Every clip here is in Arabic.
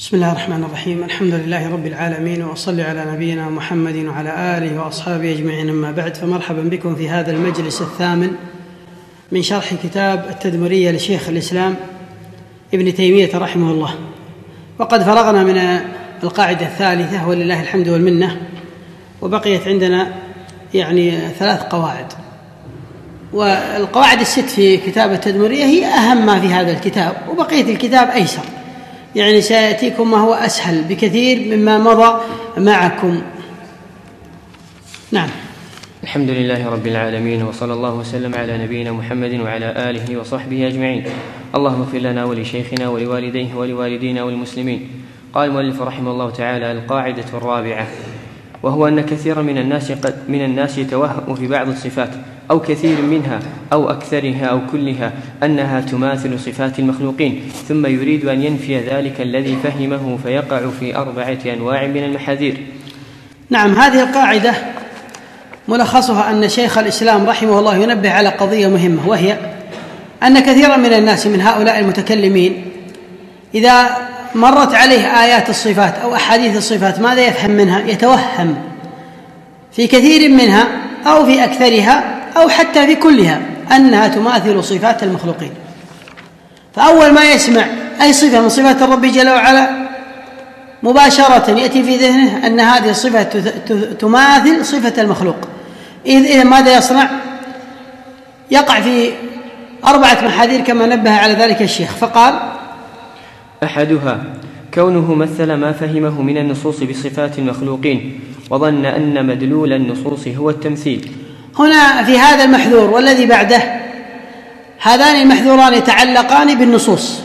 بسم الله الرحمن الرحيم. الحمد لله رب العالمين، وأصلي على نبينا محمد وعلى آله وأصحابه أجمعين، أما بعد، فمرحبا بكم في هذا المجلس الثامن من شرح كتاب التدمرية لشيخ الإسلام ابن تيمية رحمه الله. وقد فرغنا من القاعدة الثالثة ولله الحمد والمنة، وبقيت عندنا 3 قواعد، والقواعد الست في كتاب التدمرية هي أهم ما في هذا الكتاب، وبقية الكتاب أيسر، سيأتيكم ما هو أسهل بكثير مما مضى معكم. نعم. الحمد لله رب العالمين، وصلى الله وسلم على نبينا محمد وعلى آله وصحبه أجمعين. اللهم اغفر لنا ولشيخنا ولوالديه ولوالدينا والمسلمين. قال المؤلف رحمه الله تعالى: القاعدة الرابعة، وهو أن كثيرا من الناس يتوهم في بعض الصفات أو كثير منها أو أكثرها أو كلها أنها تماثل صفات المخلوقين، ثم يريد أن ينفي ذلك الذي فهمه، فيقع في 4 أنواع من المحاذير. نعم، هذه القاعدة ملخصها أن شيخ الإسلام رحمه الله ينبه على قضية مهمة، وهي أن كثيرا من الناس من هؤلاء المتكلمين إذا مرت عليه آيات الصفات أو أحاديث الصفات ماذا يفهم منها؟ يتوهم في كثير منها أو في أكثرها أو حتى في كلها أنها تماثل صفات المخلوقين. فأول ما يسمع أي صفة من صفات الرب جل وعلا مباشرة يأتي في ذهنه أن هذه الصفة تماثل صفة المخلوق. إذن ماذا يصنع؟ يقع في 4 محاذير كما نبه على ذلك الشيخ، فقال: أحدها كونه مثل ما فهمه من النصوص بصفات المخلوقين، وظن أن مدلول النصوص هو التمثيل. هنا في هذا المحذور والذي بعده، هذان المحذوران يتعلقان بالنصوص،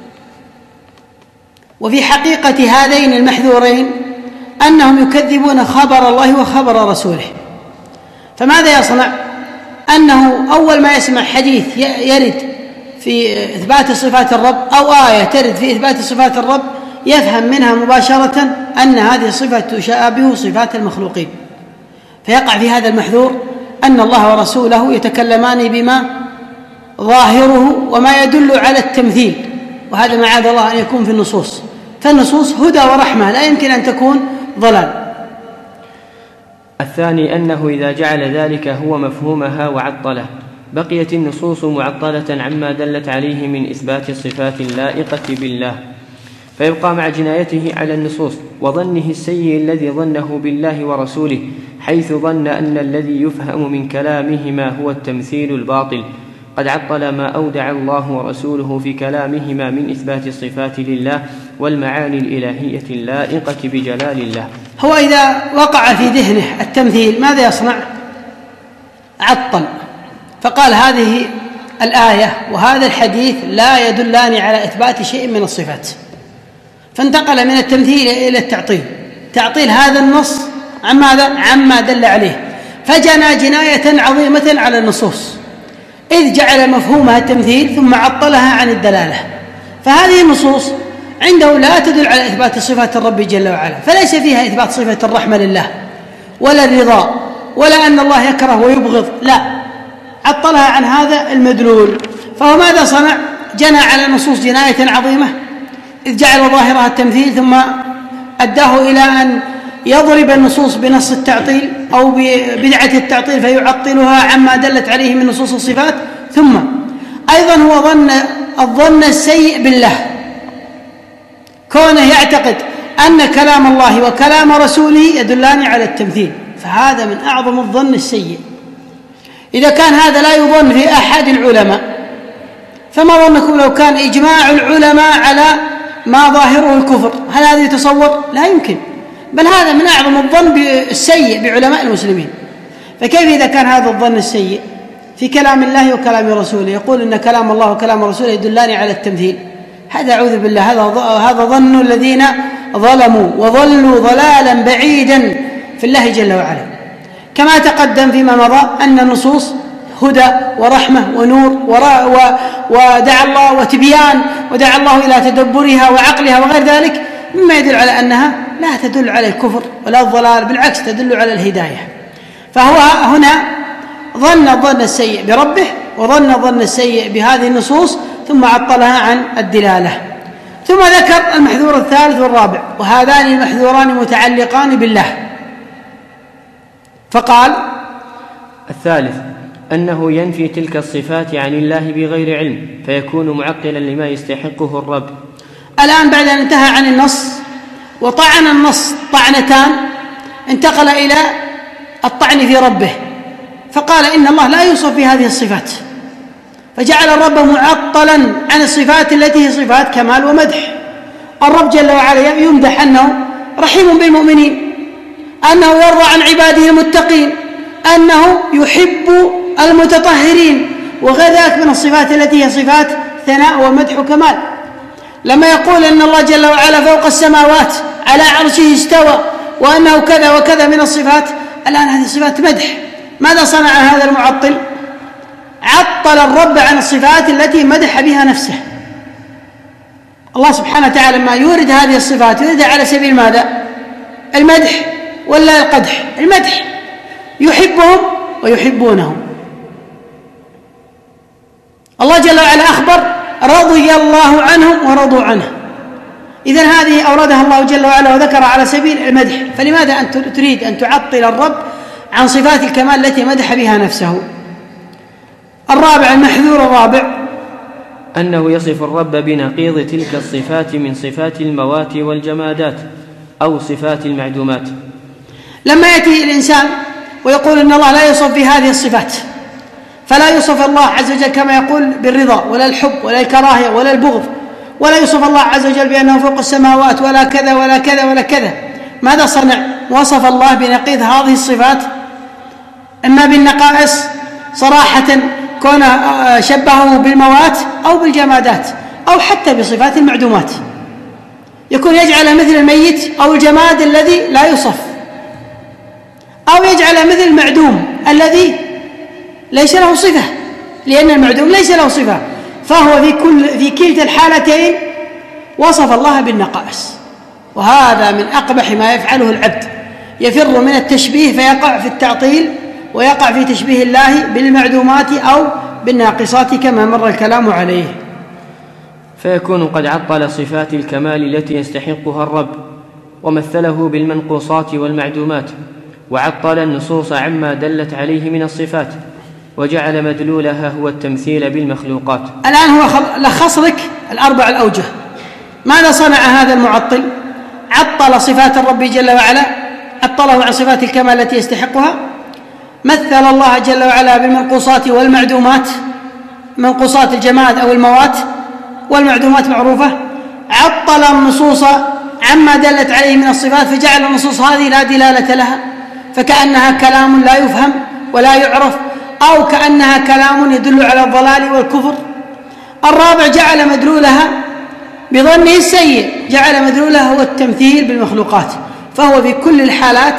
وفي حقيقة هذين المحذورين أنهم يكذبون خبر الله وخبر رسوله. فماذا يصنع؟ أنه أول ما يسمع حديث يرد في إثبات صفات الرب أو آية ترد في إثبات صفات الرب يفهم منها مباشرة أن هذه الصفة تشابه صفات المخلوقين، فيقع في هذا المحذور أن الله ورسوله يتكلمان بما ظاهره وما يدل على التمثيل، وهذا معاذ الله أن يكون في النصوص، فالنصوص هدى ورحمة، لا يمكن أن تكون ضلال. الثاني أنه إذا جعل ذلك هو مفهومها وعطله، بقيت النصوص معطلة عما دلت عليه من إثبات الصفات اللائقة بالله، فيبقى مع جنايته على النصوص وظنه السيء الذي ظنه بالله ورسوله، حيث ظن أن الذي يفهم من كلامهما هو التمثيل الباطل. قد عطل ما أودع الله ورسوله في كلامهما من إثبات الصفات لله والمعاني الإلهية اللائقة بجلال الله. هو إذا وقع في ذهنه التمثيل ماذا يصنع؟ عطل، فقال هذه الآية وهذا الحديث لا يدلان على إثبات شيء من الصفات، فانتقل من التمثيل إلى التعطيل، تعطيل هذا النص عن ماذا؟ عما دل عليه، فجنى جناية عظيمة على النصوص، إذ جعل مفهومها التمثيل ثم عطلها عن الدلالة. فهذه النصوص عنده لا تدل على إثبات صفات الرب جل وعلا، فليس فيها إثبات صفة الرحمة لله ولا الرضا ولا أن الله يكره ويبغض، لا، عطلها عن هذا المدلول. فهو ماذا صنع؟ جنى على النصوص جناية عظيمة، إذ جعل ظاهرها التمثيل ثم أداه إلى أن يضرب النصوص بنص التعطيل أو ببدعة التعطيل فيعطلها عما دلت عليه من نصوص الصفات. ثم أيضا هو ظن الظن السيء بالله، كونه يعتقد أن كلام الله وكلام رسوله يدلان على التمثيل، فهذا من أعظم الظن السيء. إذا كان هذا لا يظن في أحد العلماء، فما ظنكم لو كان إجماع العلماء على ما ظاهره الكفر؟ هل هذا يتصور؟ لا يمكن، بل هذا من أعظم الظن السيء بعلماء المسلمين. فكيف إذا كان هذا الظن السيء في كلام الله وكلام رسوله، يقول إن كلام الله وكلام رسوله يدلان على التمثيل؟ هذا أعوذ بالله، هذا ظن الذين ظلموا وضلوا ضلالا بعيدا في الله جل وعلا. كما تقدم فيما مضى أن النصوص هدى ورحمة ونور ودعا الله وتبيان، ودعا الله إلى تدبرها وعقلها وغير ذلك، مما يدل على أنها لا تدل على الكفر ولا الضلال، بالعكس تدل على الهداية. فهو هنا ظن الظن السيء بربه وظن الظن السيء بهذه النصوص ثم عطلها عن الدلالة. ثم ذكر المحذور الثالث والرابع، وهذان المحذوران متعلقان بالله، فقال: الثالث أنه ينفي تلك الصفات عن الله بغير علم، فيكون معطلا لما يستحقه الرب. الآن بعد أن انتهى عن النص وطعن النص طعنتان، انتقل إلى الطعن في ربه، فقال: إن الله لا يوصف بهذه الصفات، فجعل الرب معطلا عن الصفات التي هي صفات كمال ومدح. الرب جل وعلا يمدح أنه رحيم بالمؤمنين، أنه يرضى عن عباده المتقين، أنه يحب المتطهرين، وغير ذلك من الصفات التي هي صفات ثناء ومدح وكمال. لما يقول أن الله جل وعلا فوق السماوات على عرشه استوى، وأنه كذا وكذا من الصفات، الآن هذه صفات مدح. ماذا صنع هذا المعطل؟ عطل الرب عن الصفات التي مدح بها نفسه. الله سبحانه وتعالى لما يورد هذه الصفات يوردها على سبيل ماذا؟ المدح ولا القدح؟ المدح، يحبهم ويحبونه. الله جل وعلا أخبر: رضي الله عنهم ورضوا عنه. إذن هذه أوردها الله جل وعلا وذكر على سبيل المدح، فلماذا أنت تريد أن تعطل الرب عن صفات الكمال التي مدح بها نفسه؟ الرابع، المحذور الرابع، أنه يصف الرب بنقيض تلك الصفات من صفات الموات والجمادات أو صفات المعدومات. لما يأتي الإنسان ويقول إن الله لا يوصف بهذه الصفات، فلا يوصف الله عز وجل كما يقول بالرضا ولا الحب ولا الكراهية ولا البغض، ولا يوصف الله عز وجل بأنه فوق السماوات ولا كذا ولا كذا ولا كذا. ماذا صنع؟ وصف الله بنقيض هذه الصفات، إما بالنقائص صراحة كون شبهه بالموات أو بالجمادات، أو حتى بصفات المعدومات، يكون يجعل مثل الميت أو الجماد الذي لا يوصف، أو يجعل مثل المعدوم الذي ليس له صفة، لأن المعدوم ليس له صفة، فهو في كلتا الحالتين وصف الله بالنقائص. وهذا من أقبح ما يفعله العبد، يفر من التشبيه فيقع في التعطيل، ويقع في تشبيه الله بالمعدومات أو بالناقصات كما مر الكلام عليه. فيكون قد عطل صفات الكمال التي يستحقها الرب، ومثله بالمنقوصات والمعدومات، وعطل النصوص عما دلت عليه من الصفات، وجعل مدلولها هو التمثيل بالمخلوقات. الآن هو لخص لك الأربع الأوجه. ماذا صنع هذا المعطل؟ عطل صفات الرب جل وعلا، عطله عن صفات الكمال التي يستحقها، مثل الله جل وعلا بالمنقوصات والمعدومات، منقوصات الجماد أو الموات، والمعدومات معروفة. عطل النصوص عما دلت عليه من الصفات، فجعل النصوص هذه لا دلالة لها، فكأنها كلام لا يفهم ولا يعرف، أو كأنها كلام يدل على الضلال والكفر. الرابع، جعل مدلولها بظنه السيء، جعل مدلولها هو التمثيل بالمخلوقات، فهو في كل الحالات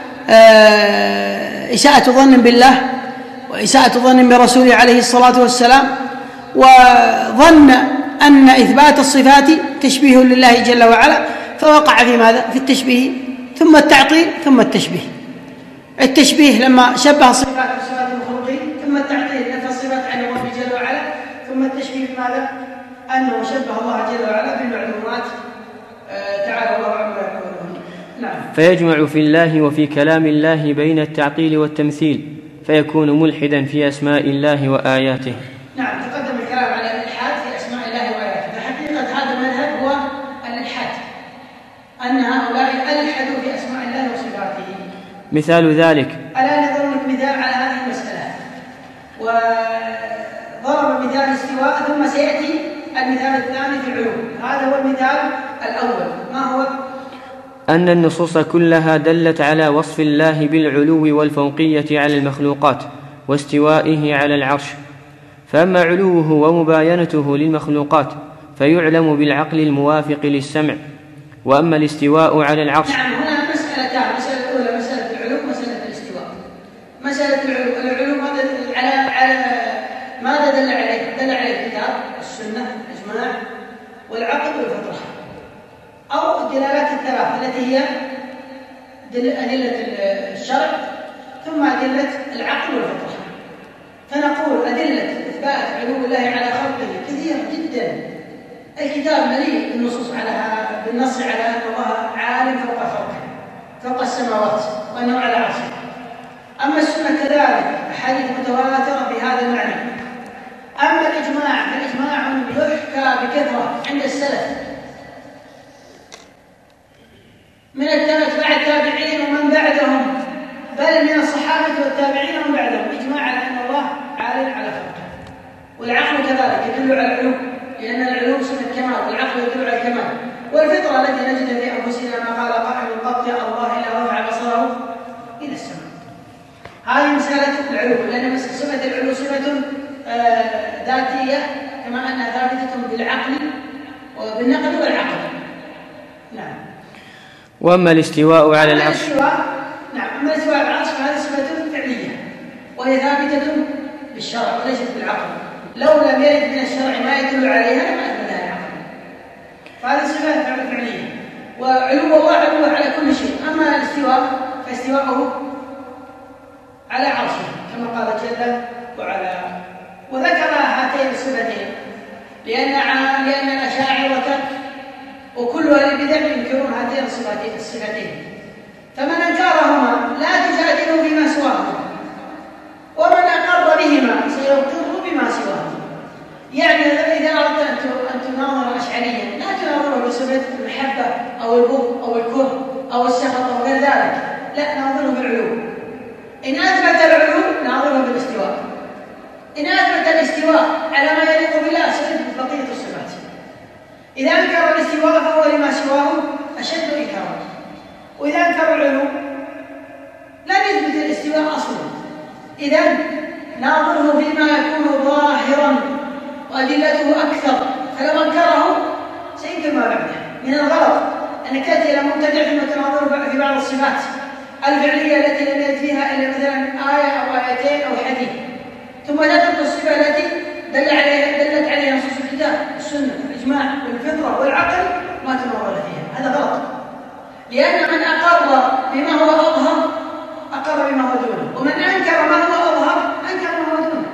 إساءة ظن بالله، وإساءة ظن برسوله عليه الصلاة والسلام، وظن أن إثبات الصفات تشبيه لله جل وعلا، فوقع في ماذا؟ في التشبيه ثم التعطيل ثم التشبيه. التشبيه لما شبه الصفات بصفات المخلوقين، ثم التعطيل نفى الصفات عن الله جل وعلا، ثم التشبيه بماذا؟ أنه شبه الله جل وعلا بالمعلومات. تعالى الله عما يقولون. نعم. فيجمع في الله وفي كلام الله بين التعطيل والتمثيل، فيكون ملحدا في أسماء الله وآياته. نعم، تقدم الكلام على الإلحاد في أسماء الله وآياته. فحقيقة هذا المذهب هو الإلحاد، أن هؤلاء ألحدوا في أسماء الله وصفاته. مثال ذلك، الآن نضرب لك مثال على هذه المسألة، وضرب مثال الاستواء، ثم سيأتي المثال الثاني في العلوم. هذا هو المثال الأول، ما هو؟ أن النصوص كلها دلت على وصف الله بالعلو والفوقية على المخلوقات واستوائه على العرش، فأما علوه ومباينته للمخلوقات فيعلم بالعقل الموافق للسمع، وأما الاستواء على العرش. نعم، هنا مسألتان، مسألة الأولى مسألة العلو، مسألة الاستواء. مسألة العلو على ماذا دل عليه؟ دل عليه الكتاب، السنة، الإجماع، والعقل والفطرة، أو الدلالات الثلاث التي هي أدلة الشرع ثم أدلة العقل والفطرة. فنقول أدلة إثبات علو الله على خلقه كثيرة جدا، الكتاب مليء بالنص على أن الله عالم فوق خلقه، فوق السماوات، وأنه على عرشه. أما السنة كذلك أحاديث متواترة بهذا المعنى. أما الإجماع فالإجماع يحكى بكثرة عند السلف من أتباع التابعين ومن بعدهم، بل من الصحابة والتابعين ومن بعدهم، إجماع على أن الله عال على خلقه. والعقل كذلك يدل على العلو، لأن العلو صفة كمال، والعقل يدل على الكمال. والفطرة التي نجد في أنفسنا ما قال قائل قط يا الله إلا رفع بصره إلى السماء. هذه مسألة العلو، لأن صفة العلو صفة ذاتية، كما أنها ثابتة بالعقل وبالنقل والعقل. نعم. وأما الاستواء على العرش، نعم، أما الاستواء على العرش فهذه صفة فعلية، وهي ثابتة بالشرع وليست بالعقل. لو لم يرد من الشرع ما يدل عليها لما أثبتها العقل. فهذه صفة فعلية، وعلو الله علو على كل شيء. أما الاستواء فاستواءه على عرشه كما قال جل وعلا. وذكر هاتين الصفتين لأن الأشاعرة وكل أهل البدع ينكرون هاتين الصفتين، فمن أنكرهما لا تجادلوا فيما سواهما، ومن أقر بهما سيقر بما سواهما. يعني إذا أردت أن تناظر أشعريا لا تناظره بصفة المحبة أو البغض أو الكره أو السخط أو غير ذلك، لا، ناظره بالعلو. إن أثبت العلو ناظره بالاستواء، إن أثبت الاستواء على ما يليق بالله سيثبت بقية الصفات. إذا أنكر الاستواء فهو لما سواه أشد إنكارا، وإذا أنكر العلو لن يثبت الاستواء أصلا. إذن ناظره فيما يكون ظاهرا وأدلته أكثر، فلو أنكره سينكر ما بعده. من الغلط أنك تأتي إلى مبتدع ثم تناظر في بعض الصفات الفعلية التي لم يرد فيها إلا مثلا آية أو آيتين أو حديث، ثم تترك الصفة التي دلت عليها نصوص الكتاب والسنة والإجماع والفطرة والعقل ما تناظر فيها. هذا غلط، لأن من أقر بما هو أظهر أقر بما هو دونه، ومن أنكر ما هو أظهر أنكر ما هو دونه.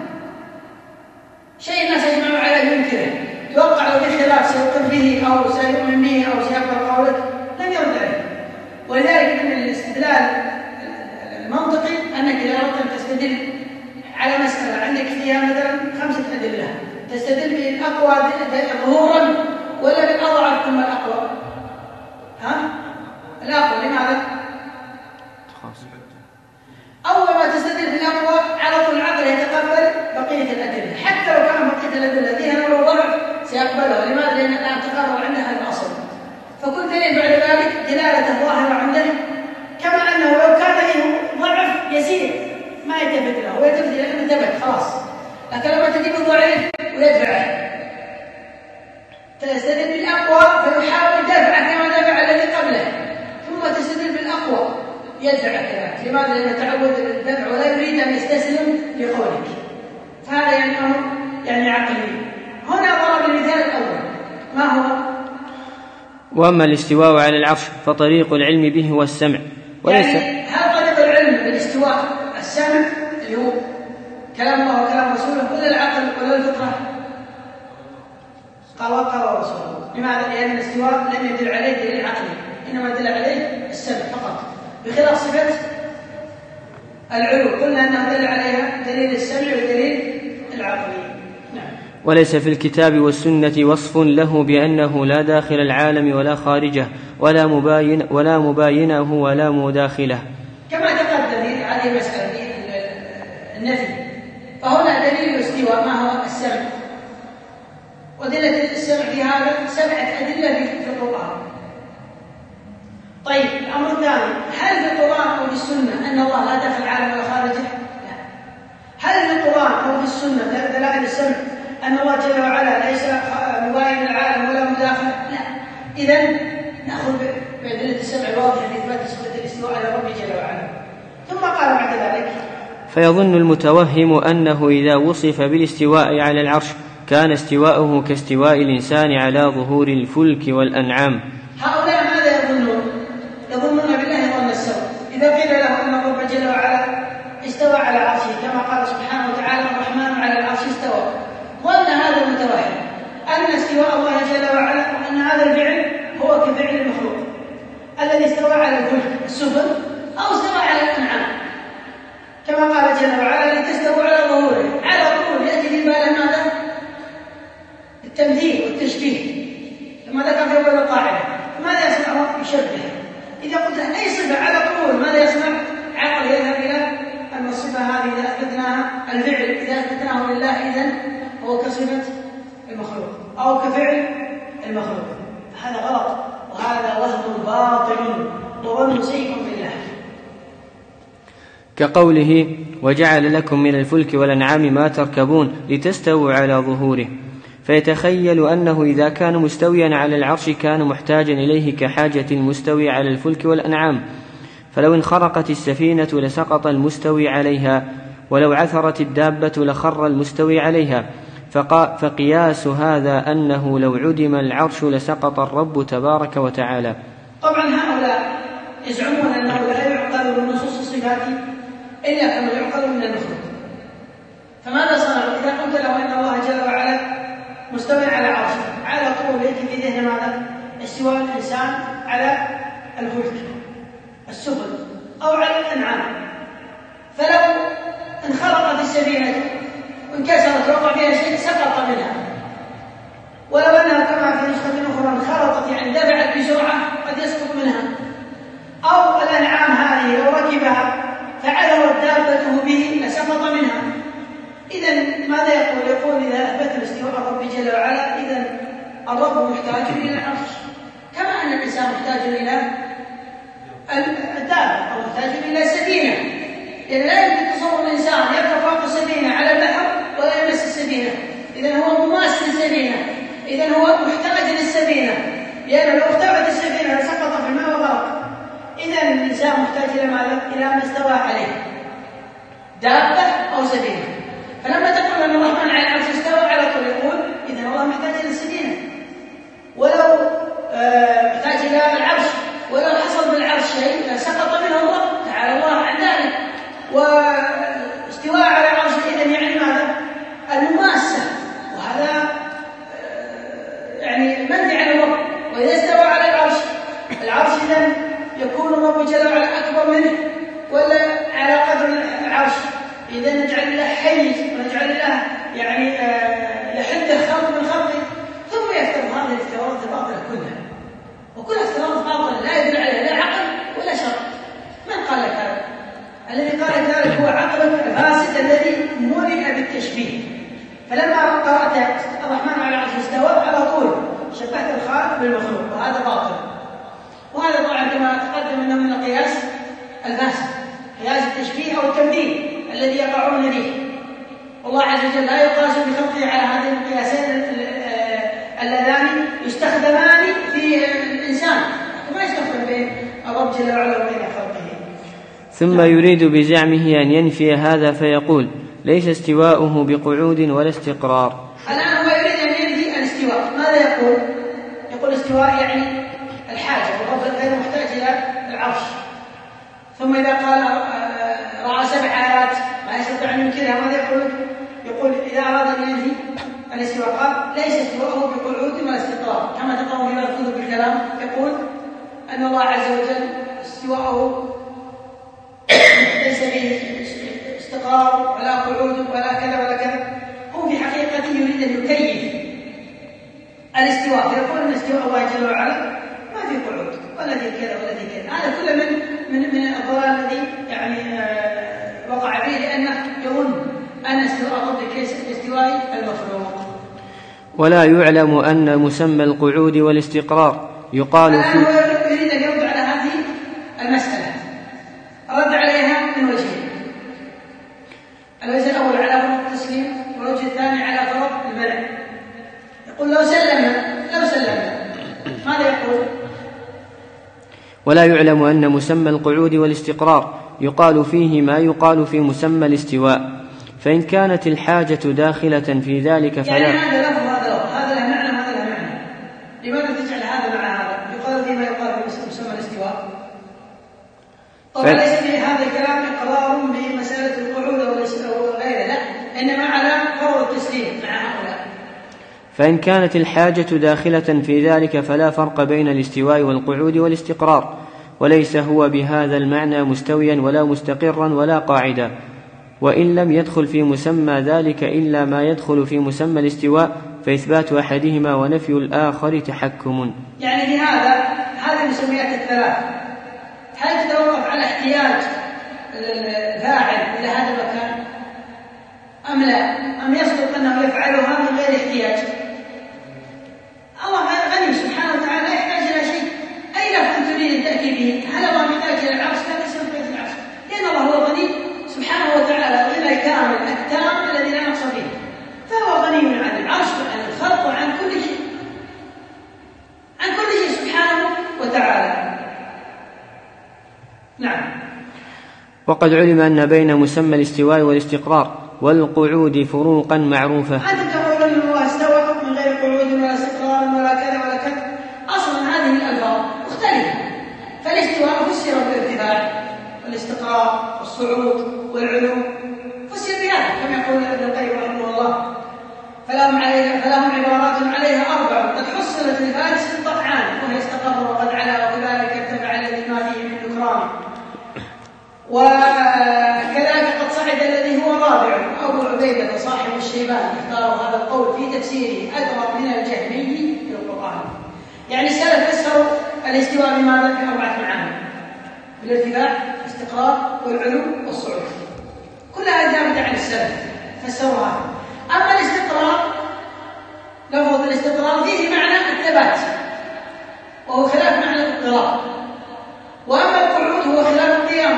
شيء الناس يجمعوا على ينكره، توقع له بخلاف سيقر به أو سيؤمن به أو سيقبل قولك، لم يرد عليه. ولذلك من الاستدلال المنطقي أنك إذا أردت أن تستدل على مسألة عندك فيها مثلا 5 أدلة، تستدل بالأقوى ظهورا ولا بالأضعف ثم الأقوى؟ الأقوى. لماذا؟ أول ما تستدل بالأقوى على طول العقل يتقبل بقية الأدلة، حتى لو كان بقية الأدلة فيها نوع ضعف سيقبلها. لماذا؟ لأن الآن تقرر عندها الأصل، فكل دليل بعد ذلك دلالته ظاهرة عنده، كما أنه لو كان فيه ضعف يسير ما يلتفت له ويلتفت لأنه ثبت خلاص، لكن لما تجيب الضعيف ويدفعه تستدل بالأقوى فيحاول دفع كما دفع الذي قبله، ثم تستدل بالأقوى يدفع كذلك. لماذا؟ لأنه تعود الدفع ولا يريد أن يستسلم لقولك. فهذا يعني أمر عقلي. هنا ضرب المثال الأول، ما هو؟ وأما الاستواء على العرش فطريق العلم به هو السمع، وليس هل طريق العلم بالاستواء السمع اللي هو كلام الله وكلام رسوله، ولا العقل ولا الفطرة؟ قال ورسوله. لماذا؟ لأن الاستواء لم يدل عليه دليل عقلي، إنما دل عليه السمع فقط، بخلاف صفة العلو قلنا أنه دل عليها دليل السمع ودليل العقلي. نعم. وليس في الكتاب والسنة وصف له بأنه لا داخل العالم ولا خارجه ولا مباينه ولا مداخله، كما تقدم في هذه المسألة النفي. فهنا دليل الاستواء ما هو؟ السمع. ودلة السمع في هذا 7 أدلة في القرآن. طيب، الأمر الثاني، هل في القرآن أو في السنة أن الله لا داخل العالم ولا خارجه؟ لا. هل في القرآن أو في السنة دلائل السمع أن الله جل وعلا ليس مباين العالم ولا مداخل؟ لا. إذن نأخذ بأدلة السمع الواضحة في إثبات صفة الاستواء على ربه جل وعلا. ثم قال بعد ذلك: فيظن المتوهم أنه إذا وصف بالاستواء على العرش كان استواءه كاستواء الإنسان على ظهور الفلك والأنعام. هؤلاء ماذا يظنون؟ يظنون بالله ظن السوء. إذا قيل له أن الرب جل وعلا استوى على عرشه كما قال سبحانه وتعالى: الرحمن على العرش استوى، ظن هذا المتوهم أن استواء الله جل وعلا على الفلك السفن أو استوى على الأنعام، كما قال جل وعلا لتستووا على ظهوره. على طول يأتي في باله ماذا؟ التمثيل والتشبيه كما ذكر في أول القاعدة. ماذا يصنع؟ يشبه. إذا قلت أي صفة على طول ماذا يصنع؟ عقل يذهب إلى أن الصفة هذه إذا أثبتناها الفعل إذا أثبتناه لله إذن هو كصفة المخلوق أو كفعل المخلوق. هذا غلط وهذا وهم باطل وظن سيء بالله. كقوله وجعل لكم من الفلك والأنعام ما تركبون لتستووا على ظهوره، فيتخيل أنه إذا كان مستويا على العرش كان محتاجا إليه كحاجة المستوي على الفلك والأنعام، فلو انخرقت السفينة لسقط المستوي عليها، ولو عثرت الدابة لخر المستوي عليها، فقياس هذا أنه لو عدم العرش لسقط الرب تبارك وتعالى. طبعا هؤلاء يزعمون أنه لا يعقل من نصوص الصفات إلا كما يعقل من المخلوق. فماذا صنعوا؟ إذا قلت له أن الله جل وعلا مستوى على عرشه، على طول يأتي في ذهن ماذا؟ استواء الإنسان على الفلك السفن أو على الأنعام. فلو انخرقت السفينة وانكسرت وقع فيها شيء سقط منها، ولو أنها كما في نسخة أخرى انخرطت يعني دفعت بسرعة قد يسقط منها، أو الأنعام هذه لو ركبها فعلوت دابته به لسقط منها. إذن ماذا يقول؟ يقول إذا أثبت استواء الرب جل وعلا إذن الرب محتاج إلى العرش، كما أن الإنسان محتاج إلى الدابة أو محتاج إلى السفينة، لأن لا يمكن تصور الإنسان يركب فوق السفينة على البحر ولا يمس السفينة، إذن هو مماس للسفينة، إذن هو محتاج للسفينة، لأنه لو اختفت السفينة لسقط في الماء وغرق. إذن الإنسان محتاج إلى ماذا؟ إلى ما استوى عليه، دابة أو سفينة. فلما تقول أن الرحمن على العرش استوى على طول يقول إذن الله محتاج إلى السفينة، ولو محتاج إلى العرش، ولو حصل بالعرش شيء سقط منه الرب تعالى الله عن ذلك. واستواء على العرش إذن يعني ماذا؟ المماسة، وهذا يعني منفي عن الرب. وإذا استوى على العرش إذن يكون الرب جل وعلا أكبر منه ولا على قدر العرش؟ إذا نجعل له حيز ونجعل له يعني يحد خلق من خلقه، ثم يفترض هذه الافتراضات الباطلة كلها، وكل افتراض باطل لا يدل عليه لا عقل ولا شرع. من قال لك هذا؟ الذي قال ذلك هو عقلك الفاسد الذي ملئ بالتشبيه. فلما قرأت الرحمن على العرش استوى على طول شبهت الخالق بالمخلوق، وهذا باطل. وهذا طبعا كما تقدم انه من القياس الفاسد، قياس التشبيه او التمثيل الذي يقعون به. والله عز وجل لا يقاس بخلقه على هذين القياسين اللذان يستخدمان في الانسان، كما يستخدم بين الرب جل وعلا وبين خلقه. ثم يريد بزعمه أن ينفي هذا فيقول ليس استواؤه بقعود ولا استقرار. الآن هو يريد أن ينفي الاستواء. ماذا يقول؟ يقول استواء يعني الحاجة، والرب غير محتاج إلى العرش. ثم إذا قال رأى 7 آيات ما يستطيع أن ينكرها ماذا يقول؟ يقول إذا أراد أن ينفي الاستواء قال ليس استواؤه بقعود ولا استقرار، كما تقرأ فيما يلفظ بالكلام يقول أن الله عز وجل استواءه ليس به استقرار ولا قعود ولا كذا ولا كذا. هو في حقيقته يريد أن يكيف الاستواء، فيقول أن استواء الله جل وعلا ما في قعود ولا في كذا ولا في كذا. هذا كله من الضلال الذي يعني وقع فيه، لأنه يظن أن استواء الرب كاستواء المخلوق. ولا يعلم أن مسمى القعود والاستقرار يقال فيه. يريد أن يرد على هذه المسألة، رد عليها من وجهين. الوجه الأول على فرض التسليم، والوجه الثاني على فرض المنع. يقول لو سلمنا ماذا يقول؟ ولا يعلم أن مسمى القعود والاستقرار يقال فيه ما يقال في مسمى الاستواء، فإن كانت الحاجة داخلة في ذلك فلا. يعني هذا لفظ هذا له معنى هذا له معنى. لماذا تجعل هذا مع هذا؟ يقال فيه ما يقال في مسمى الاستواء. طبعا ليس في هذا الكلام إقرار بمسألة القعود وغيره، لا، إنما على فرض التسليم مع هؤلاء. فإن كانت الحاجة داخلة في ذلك فلا فرق بين الاستواء والقعود والاستقرار، وليس هو بهذا المعنى مستويا ولا مستقرا ولا قاعدا، وإن لم يدخل في مسمى ذلك إلا ما يدخل في مسمى الاستواء فإثبات أحدهما ونفي الآخر تحكم. يعني في هذه المسميات الثلاث هل تتوقف على احتياج الفاعل إلى هذا المكان أم لا، أم يصدق أنه يفعلها من غير احتياج؟ الله غني سبحانه وتعالى لا يحتاج إلى شيء. أي لفظ تريد أن تأتي به؟ هل الله محتاج إلى العرش؟ لا، ليس محتاج إلى العرش، لأن الله هو الغني سبحانه وتعالى الغنى الكامل التام الذي لا نقص فيه، فهو غني عن العرش وعن الخلق وعن كل شيء، عن كل شيء سبحانه وتعالى. نعم. وقد علم أن بين مسمى الاستواء والاستقرار والقعود فروقا معروفة. أنت تقول أن الله استوى من غير قعود ولا استقرار ولا كذا ولا كذا، أصلا هذه الألفاظ مختلفة. فالاستواء فسر بالارتفاع، والاستقرار والصعود والعلو فسر بهذا كما يقول ابن القيم رحمه الله. فلهم عبارات عليها أربع قد حصلت لفارس الطبعان، وهي استقر وقد علا وكذلك ارتفع الذي ما فيه من إكرام، وكذلك قد صعد الذي هو رابع. أبو عبيدة صاحب الشيبان اختار هذا القول في تفسيره أدرى من الجهمي في القرآن. يعني السلف فسروا الاستواء بماذا؟ بأربعة معاني: بالارتفاع، الاستقرار، والعلو، والصعود. كلها ثابتة عن السلف فسروها. أما الاستقرار، لفظ الاستقرار فيه معنى الثبات وهو خلاف معنى الاضطراب، وأما القعود هو خلاف القيام.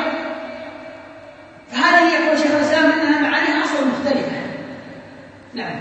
فهذه يقول شيخ الإسلام أنها معانيها أصلا مختلفة. نعم.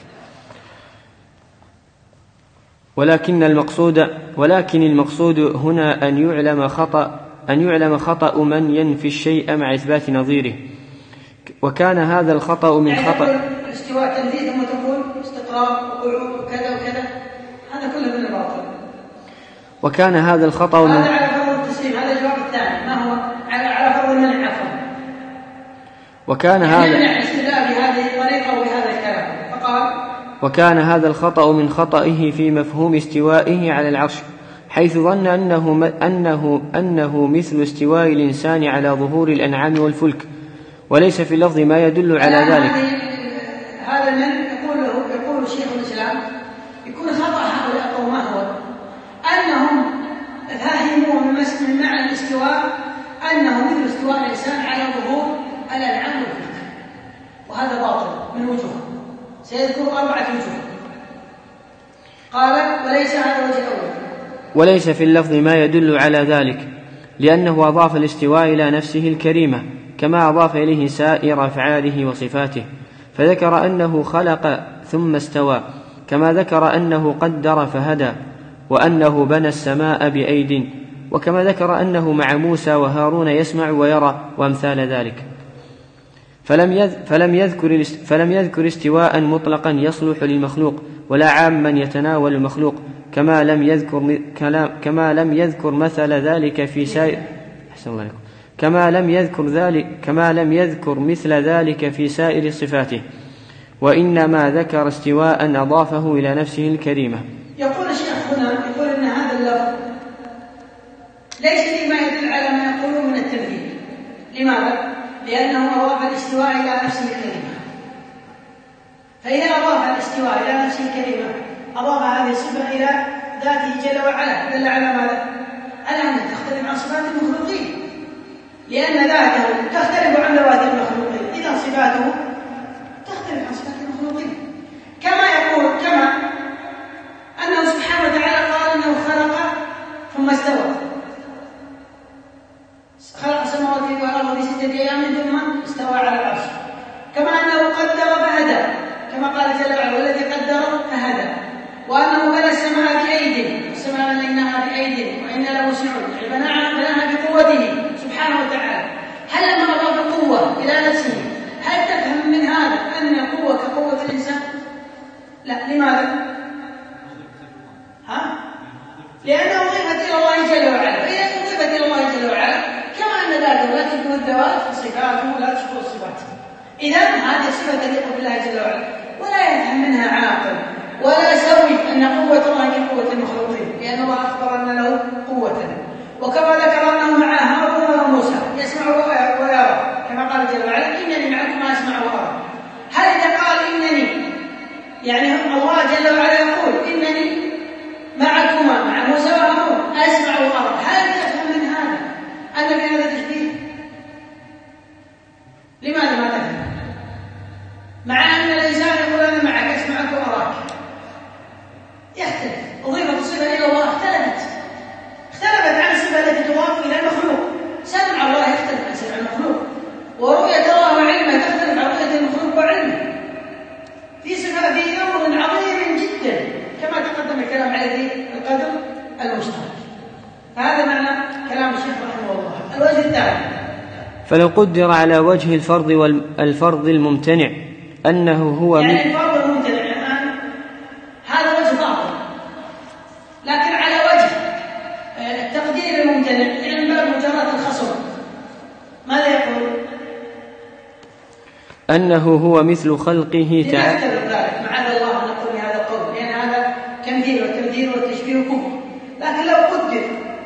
ولكن المقصود هنا أن يعلم خطأ من ينفي الشيء مع إثبات نظيره. وكان هذا الخطأ من خطأ الاستواء تنفيذ ثم تقول استقرار وقعود وكذا وكذا، هذا كله من الباطل. وكان هذا الخطأ هذا على فرض التسليم. هذا الجواب الثاني ما هو على فرض المنع عفوا. وكان هذا الاستدلال بهذه الطريقة وبهذا الكلام. فقال: وكان هذا الخطأ من خطئه في مفهوم استوائه على العرش، حيث ظن أنه مثل استواء الإنسان على ظهور الأنعام والفلك، وليس في اللفظ ما يدل على ذلك. هذا من يقول شيخ الإسلام يكون خطأ هؤلاء القوم هو أنهم فهموا من معنى الاستواء أنه مثل استواء الإنسان على ظهور الأنعام والفلك، وهذا باطل من وجوه، سيذكر 4 وجوه. قال: وليس هذا وجه أول. وليس في اللفظ ما يدل على ذلك، لأنه أضاف الاستواء إلى نفسه الكريمة كما أضاف إليه سائر أفعاله وصفاته، فذكر أنه خلق ثم استوى، كما ذكر أنه قدر فهدى، وأنه بنى السماء بأيد، وكما ذكر أنه مع موسى وهارون يسمع ويرى، وأمثال ذلك. فلم يذكر استواء مطلقا يصلح للمخلوق، ولا عاما يتناول المخلوق، كما لم يذكر مثل ذلك في سائر كما لم يذكر مثل ذلك في سائر صفاته، وإنما ذكر استواء أضافه إلى نفسه الكريمة. يقول الشيخ هنا يقول أن هذا اللفظ ليس فيما يدل على ما يقولون من التنفيذ. لماذا؟ لأنه أضاف الاستواء إلى نفسه الكريمة. فإذا أضاف الاستواء إلى نفسه الكريمة أضاف هذه الصفة إلى ذاته جل وعلا، دل على ماذا؟ على أنها تختلف عن صفات المخلوقين، لأن ذاته تختلف عن ذوات المخلوقين، إذا صفاته تختلف عن صفات المخلوقين. كما أنه سبحانه وتعالى قال أنه خلق ثم استوى، خلق السماوات والأرض في 6 أيام ثم استوى على العرش. كما أنه قدر فهدى، كما قال جل وعلا: والذي قدر فهدى. وأنه بنى السماء بأيد، والسماء بنيناها بأيد وإنا لموسعون، بناها بقوته سبحانه وتعالى. هل لما أضاف القوة إلى نفسه هل تفهم من هذا أن القوة كقوة الإنسان؟ لا. لماذا؟ لأنه أضيفت إلى الله جل وعلا، فإذا أضيفت إلى الله جل وعلا كما أن ذاته لا تشبه الذوات فصفاته لا تشبه الصفات، إذا هذه الصفة تليق بالله جل وعلا، ولا يفهم منها عاقل ولا يسوي أن قوة الله كقوة المخلوقين، لأن الله أخبر أن له قوة. وكما ذكر صفة إلى الله اختلفت عن الصفة التي تضاف إلى المخلوق. سمع الله يختلف عن سمع المخلوق، ورؤية الله وعلمه تختلف عن رؤية المخلوق وعلمه. في صفة في أمر عظيم جدا كما تقدم الكلام على القدر المشترك. فهذا معنى كلام الشيخ رحمه الله. الوجه الثاني: فلو قدر على وجه الفرض الممتنع أنه هو يعني الفرض الممتنع الآن هذا وجه باطل، لكن على وجه التقدير الممتنع يعني باب مجرد الخصم ماذا يقول؟ أنه هو مثل خلقه تعالى. معاذ الله أن نقول بهذا القول، لأن هذا تمثيل والتمثيل والتشبيه كفر. لكن لو قدر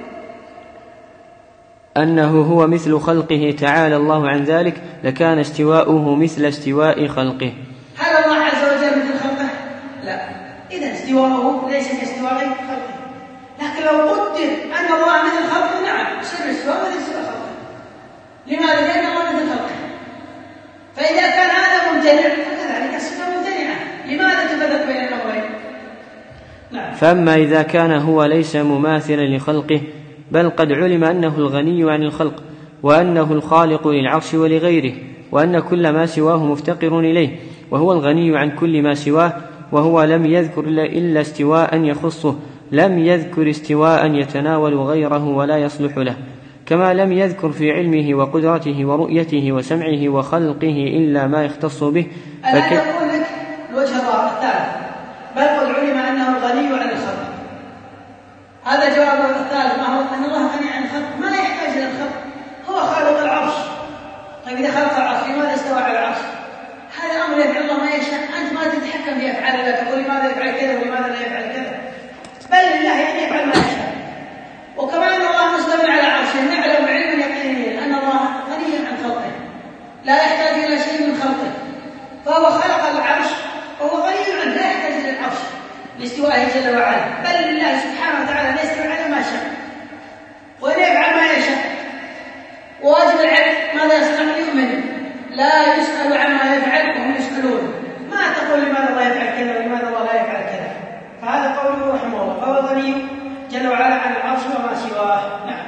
أنه هو مثل خلقه تعالى الله عن ذلك لكان استواؤه مثل استواء خلقه. هل الله عز وجل مثل خلقه؟ لا. إذا استواؤه ليس كاستواء خلقه. لكن لو قدر أن الله مثل خلقه نعم يصير استواء مثل استواء خلقه. لماذا؟ لأن الله مثل خلقه. فإذا كان هذا ممتنع فكذلك الصفة ممتنعة. لماذا تفرق بين الأمرين؟ نعم. فأما إذا كان هو ليس مماثلا لخلقه بل قد علم أنه الغني عن الخلق وأنه الخالق للعرش ولغيره وأن كل ما سواه مفتقر إليه وهو الغني عن كل ما سواه، وهو لم يذكر إلا استواء يخصه، لم يذكر استواء يتناول غيره ولا يصلح له، كما لم يذكر في علمه وقدرته ورؤيته وسمعه وخلقه إلا ما يختص به. الآن يقول لك الوجه الثالث: بل قد علم أنه الغني عن الخلق. هذا جواب الثالث، ما هو أن الله غني عن الخلق، ما لا يحتاج إلى الخلق، هو خالق العرش. طيب إذا خلق العرش لماذا استوى على العرش؟ هذا أمر يفعل الله ما يشاء، أنت ما تتحكم في أفعاله، لا تقول لماذا يفعل كذا ولماذا لا يفعل كذا، بل لله أن يفعل ما يشاء. وكما أن الله مستوى على عرشه نعلم علما يقينيا أن الله غني عن خلقه لا يحتاج إلى شيء من خلقه، فهو خلق العرش وهو غني عنه لا يحتاج إلى العرش لاستوائه جل وعلا، بل لله سبحانه وتعالى لا يستوي على ما شاء ولا يفعل ما يشاء. وواجب العبد ماذا يصنع؟ يؤمن، لا يسأل عما يفعل وهم يسألون. ما تقول لماذا الله يفعل كذا ولماذا الله لا يفعل كذا. فهذا قوله رحمه الله، فهو غني جل وعلا عن العرش وما سواه. نعم.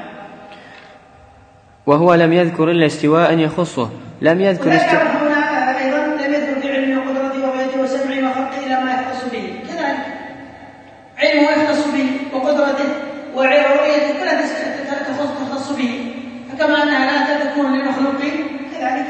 وهو لم يذكر إلا استواء يخصه، لم يذكر هنا أيضا لم يذكر في علمه وقدرته ورؤيته وسمعه وخلقه إلى ما يختص به، كذلك علمه يختص به وقدرته ورؤيته كلها تختص به. فكما أنها لا تكون للمخلوقين كذلك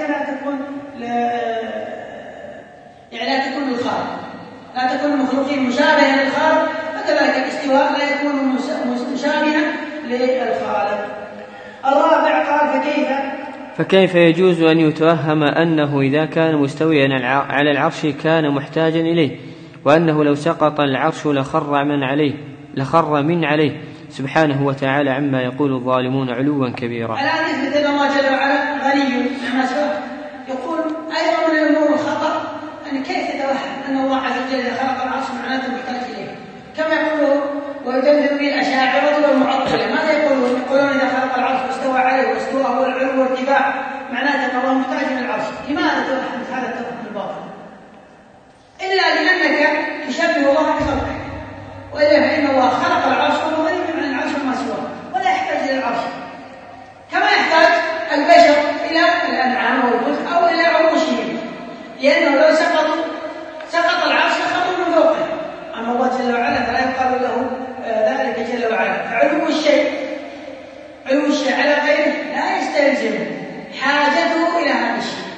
لا تكون للخالق، لا تكون المخلوقين مشابهة للخالق، فكذلك الاستواء لا يكون مشابها للخالق. الرابع قال: فكيف يجوز أن يتوهم أنه إذا كان مستويا على العرش كان محتاجا إليه، وأنه لو سقط العرش لخر من عليه سبحانه وتعالى عما يقول الظالمون علوا كبيرا. على نسبة أن الله جل وعلا غني عما سواه. يقول أيضا من الأمور الخطأ أن كيف تتوهم أن الله عز وجل إذا خلق العرش معناته محتاج إليه، كما يقول ويجدد به الأشاعرة والمعطلة. ماذا يقولون؟ يقولون إذا خلق العرش واستوى عليه واستوى هو العلو والارتفاع معناته أن الله محتاج إلى العرش. لماذا توهم هذا التوهم الباطل؟ إلا لأنك تشبه الله بخلقه، وإلا فإن الله خلق العرش وهو غني عن العرش وما سواه ولا يحتاج إلى العرش، كما يحتاج البشر إلى الأنعام والبخت أو إلى عروشهم، لأنه لو سقط العرش لخروا من فوقه. أما الله جل وعلا فلا يقال له ذلك جل وعلا. فعلو الشيء على غيره لا يستلزم حاجته إلى هذا الشيء.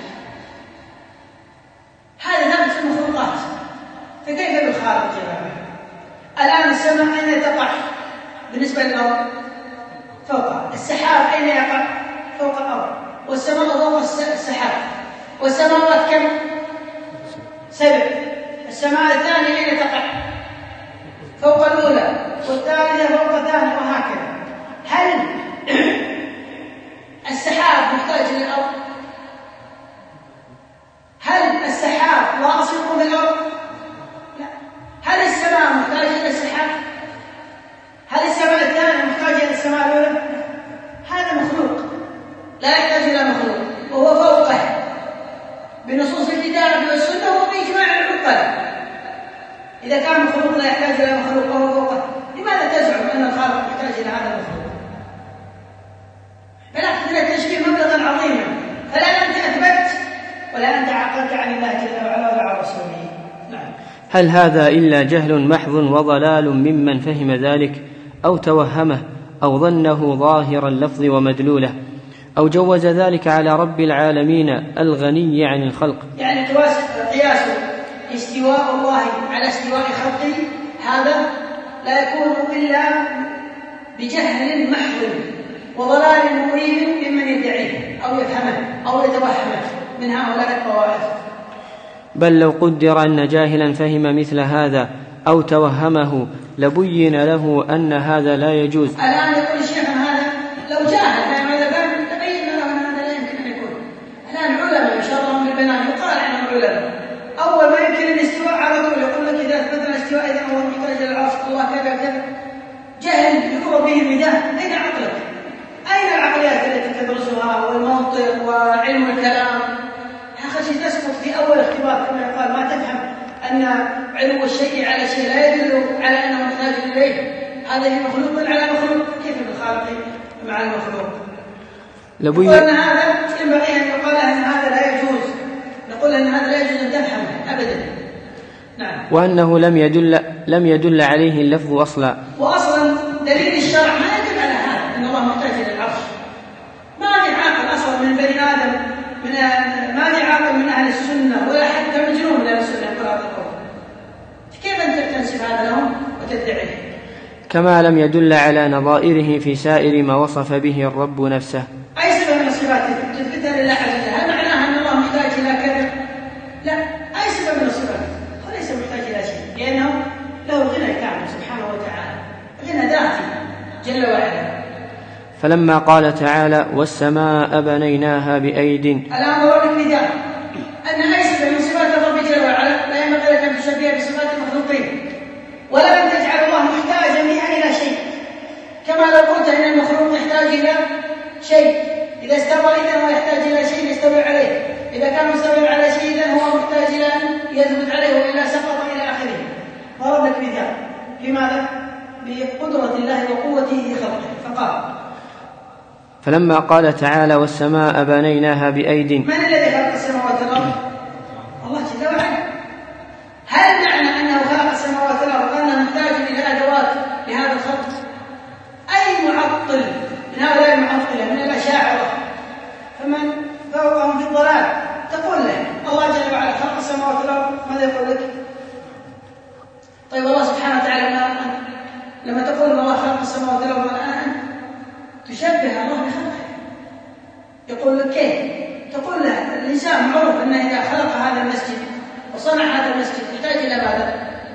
هذا ثابت في المخلوقات، فكيف بالخالق جل وعلا؟ الآن السماء أين تقع بالنسبة للأرض؟ فوقها. السحاب أين يقع؟ فوق الأرض. والسماء فوق السحاب. والسماوات كم؟ 7. السماء الثانية أين تقع؟ فوق الأولى، والثالثة فوق الثانية، وهكذا. هل السحاب محتاج للأرض؟ هل السحاب لاصق بالأرض؟ لا. هل السماء محتاجة إلى السحاب؟ هل السماء الثانية محتاجة إلى السماء الأولى؟ هذا مخلوق لا يحتاج إلى مخلوق، وهو فوقه بنصوص الكتاب والسنة وبإجماع العقلاء. إذا كان مخلوق لا يحتاج إلى مخلوق وهو فوقه، لماذا هل هذا إلا جهل محض وضلال ممن فهم ذلك أو توهمه أو ظنه ظاهر اللفظ ومدلوله أو جوز ذلك على رب العالمين الغني عن الخلق؟ يعني قياس استواء الله على استواء خلقه هذا لا يكون إلا بجهل محض وضلال مريب ممن يدعيه أو يفهمه أو يتوهمه من هؤلاء الطوائف. بل لو قدر أن جاهلا فهم مثل هذا أو توهمه لبين له أن هذا لا يجوز. الآن يقول الشيخ هذا لو جاهل فهم هذا فهم تبين له أن هذا لا يمكن أن يكون. الآن علماء إن شاء الله من البنان يقال عنهم علماء أول ما يمكن الاستواء على طول يقول لك إذا أثبتنا الاستواء إذا هو محتاج إلى العرش الله كذا كذا. جهل يقر به الميدان. أين عقلك؟ أين العقليات التي تدرسها والمنطق وعلم الكلام؟ خشي تسقط في أول اختبار كما يقال ما تفهم أن علو الشيء على شيء لا يدل على أنه محتاج إليه. هذا مخلوق على مخلوق كيف الخالق مع المخلوق؟ نقول أن هذا ينبغي أن يقال أن هذا لا يجوز. نقول أن هذا لا يجوز أن تفهمه أبدا. نعم. وأنه لم يدل عليه اللفظ أصلا. وأصلا دليل الشرع ما يدل على هذا أن الله محتاج إلى العرش. ما في عاقل أصلا من بني آدم ما في عاقل من أهل السنة ولا حتى مجنون من أهل السنة يقول هذا القول. كيف أنت تنسب هذا لهم وتدعيه؟ كما لم يدل على نظائره في سائر ما وصف به الرب نفسه. أي صفة من الصفات تثبتها لله عز وجل هل معناها أن الله محتاج إلى كذا؟ لا. أي صفة من الصفات هو ليس محتاج إلى شيء لأنه له غنى كامل سبحانه وتعالى غنى ذاتي جل وعلا. فلما قال تعالى والسماء بنيناها بأيد الآن ضرب المثال أن أي صفة من صفات الرب جل وعلا لا ينبغي لك أن تشبهها بصفات المخلوقين ولا أن تجعل الله محتاجا إلى شيء كما لو قلت أن المخلوق يحتاج إلى شيء إذا استوى إذا هو يحتاج إلى شيء يستوي عليه إذا كان مستوي على شيء إذا هو محتاج إلى أن يثبت عليه وإلا سقط إلى آخره. ضرب لك مثال لماذا؟ بقدرة الله وقوته في خلقه فقال فلما قال تعالى والسماء بنيناها بأيد من الذي خلق السماوات والأرض؟ الله جل وعلا. هل معنى أنه خلق السماوات والأرض وأنه محتاج إلى أدوات لهذا الخلق؟ أي معطل من هؤلاء المعطلة من الأشاعرة فمن فوقهم في الضلال تقول له الله جل وعلا خلق السماوات والأرض ماذا يقول لك؟ طيب الله سبحانه وتعالى لما تقول الله خلق السماوات والأرض الآن تشبه الله بخلقه يقول لك كيف؟ تقول له الإنسان معروف أنه إذا خلق هذا المسجد وصنع هذا المسجد يحتاج إلى ماذا؟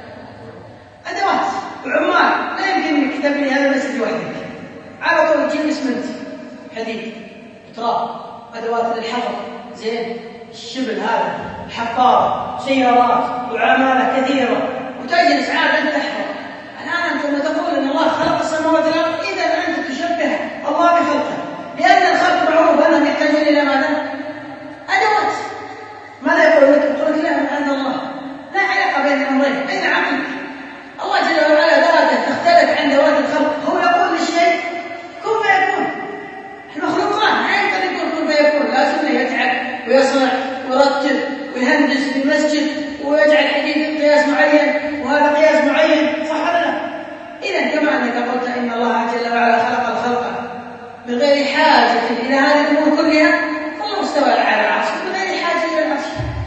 أدوات وعمال. لا يمكن أنك تبني هذا المسجد وحدك على طول تجيب اسمنت حديد تراب أدوات للحفر زين الشبل هذا حفارة سيارات وعمالة كثيرة وتجلس عاد أن تحفر. الآن أنت لما تقول أن الله خلق السماوات والأرض إذا أنت تشبه الله بخلقه لأن الخلق معروف أنهم يحتاجون إلى ماذا؟ أدوات. ماذا يقول لك؟ يقول لك لا أن الله لا علاقة بين الأمرين. أين عقلك؟ الله جل وعلا ذاته تختلف عن ذوات الخلق. هو يقول للشيء كن فيكون. المخلوقات ما يقدر يقول كن فيكون لازم يتعب ويصنع ويرتب ويهندس في المسجد ويجعل حديد قياس معين وهذا قياس معين صح ولا لا؟ إذا كما أنك قلت إن الله جل وعلا خلق الخلق بغير حاجة إلى هذه الأمور كلها فالله استوى على العرش بغير حاجة إلى العرش.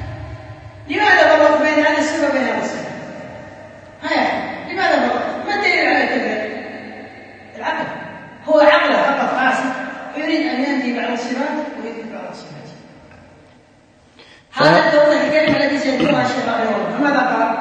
لماذا فرق بين هذا الصفة وبين هذا الصفة؟ لماذا فرق؟ ما الدليل على كذا؟ العقل. هو عقله فقط فاسد ويريد أن ينفي بعض الصفات ويثبت بعض الصفات. هذا توضح الكلمة التي سيذكرها الشيخ رحمه الله. فماذا قال؟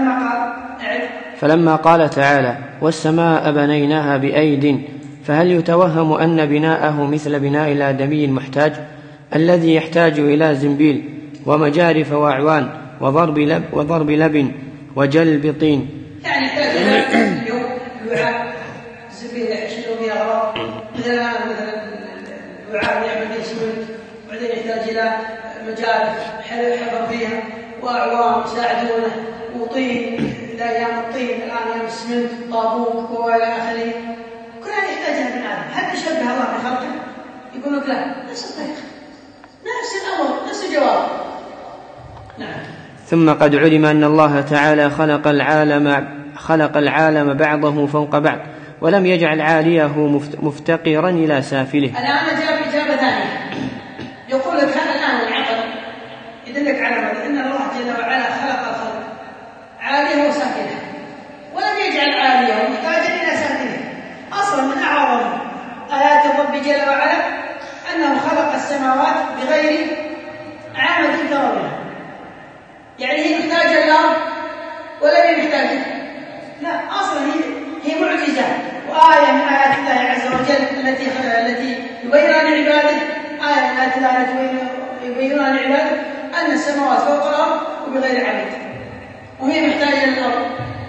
فلما قال تعالى والسماء بنيناها بأيد فهل يتوهم أن بناءه مثل بناء الآدمي المحتاج الذي يحتاج إلى زنبيل ومجارف وأعوان وضرب لبن وجلب طين؟ يعني يحتاج إلى الوعاء الزنبيل يحشلوا فيها أغراض مثلا الوعاء يعمل فيه سمنت وبعدين يحتاج إلى مجارف حفر فيها وأعوان يساعدونه وطين إذا أيام الطين الآن أيام السمنت طابوق وإلى آخره كلها يحتاجها ابن آدم. هل تشبه الله بخلقه؟ يقول لك لا نفس الطريقة نفس الأمر نفس الجواب. نعم. ثم قد علم أن الله تعالى خلق العالم بعضه فوق بعض ولم يجعل عاليه مفتقرا إلى سافله. الآن جاء إجابة ثانية، يقول لك الآن العقل يدلك على أن الله جل وعلا خلق الخلق عاليه وسافله ولم يجعل عاليه محتاجا إلى سافله. أصلا من أعظم آيات الرب جل وعلا أنه خلق السماوات بغير عامة ترونها، يعني هي محتاجة الأرض ولا هي محتاجة؟ لا، أصلا هي معجزة وآية من آيات الله عز وجل التي يبينها لعباده، آية من آيات الله التي يبينها لعباده أن السماوات فوق الأرض وبغير عامة، وهي محتاجة للأرض.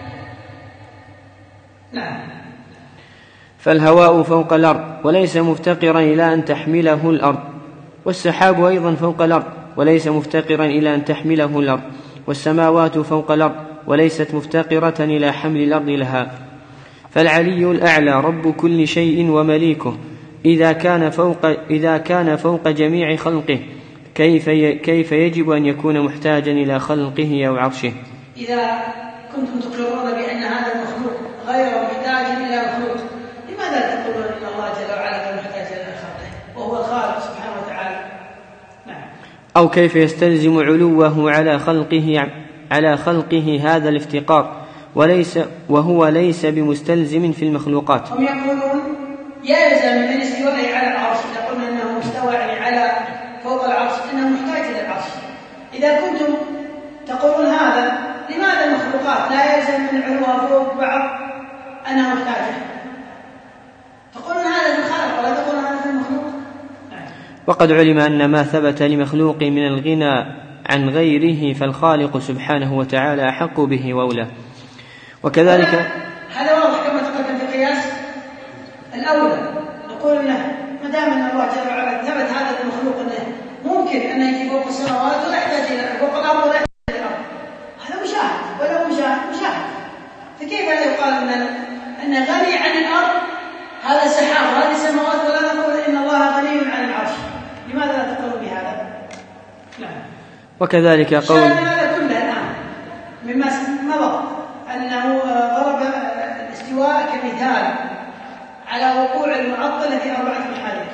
نعم. فالهواء فوق الأرض وليس مفتقرا إلى أن تحمله الأرض، والسحاب أيضا فوق الأرض وليس مفتقرا إلى أن تحمله الأرض، والسماوات فوق الأرض وليست مفتقرة إلى حمل الأرض لها. فالعلي الأعلى رب كل شيء ومليكه إذا كان فوق جميع خلقه، كيف يجب أن يكون محتاجا إلى خلقه أو عرشه؟ إذا كنتم تقرون بأن هذا المخلوق غير محتاج إلى مخلوق، لماذا تقولون إن الله جل وعلا غير محتاج إلى خلقه وهو الخالق سبحانه وتعالى؟ نعم. أو كيف يستلزم علوه على خلقه هذا الافتقار وهو ليس بمستلزم في المخلوقات؟ هم يقولون يلزم من استوائه على العرش، إذا قلنا أنه مستوى على فوق العرش أنه محتاج إلى العرش. إذا كنتم تقولون هذا، لماذا المخلوقات لا يلزم من علوها فوق بعض أنها محتاجة؟ تقولون هذا في الخالق ولا تقولون هذا في المخلوق. وقد علم أن ما ثبت لمخلوق من الغنى عن غيره فالخالق سبحانه وتعالى أحق به وأولى. وكذلك هذا واضح كما تقدم في القياس الأولى، نقول له ما دام أن الله جل وعلا ثبت هذا المخلوق أنه ممكن أن يجي فوق السماوات ولا يحتاج إلى فوق الأرض ولا يحتاج إلى الأرض، هذا مشاهد ولا مشاهد. فكيف لا يقال أن غني عن الأرض هذا سحاب وهذه السماوات، ولا نقول إن الله غني عن العرش؟ لماذا لا تقولون بهذا؟ نعم. وكذلك قول هذا كله الآن مما مضى أنه ضرب الاستواء كمثال على وقوع المعطلة في 4 محارك،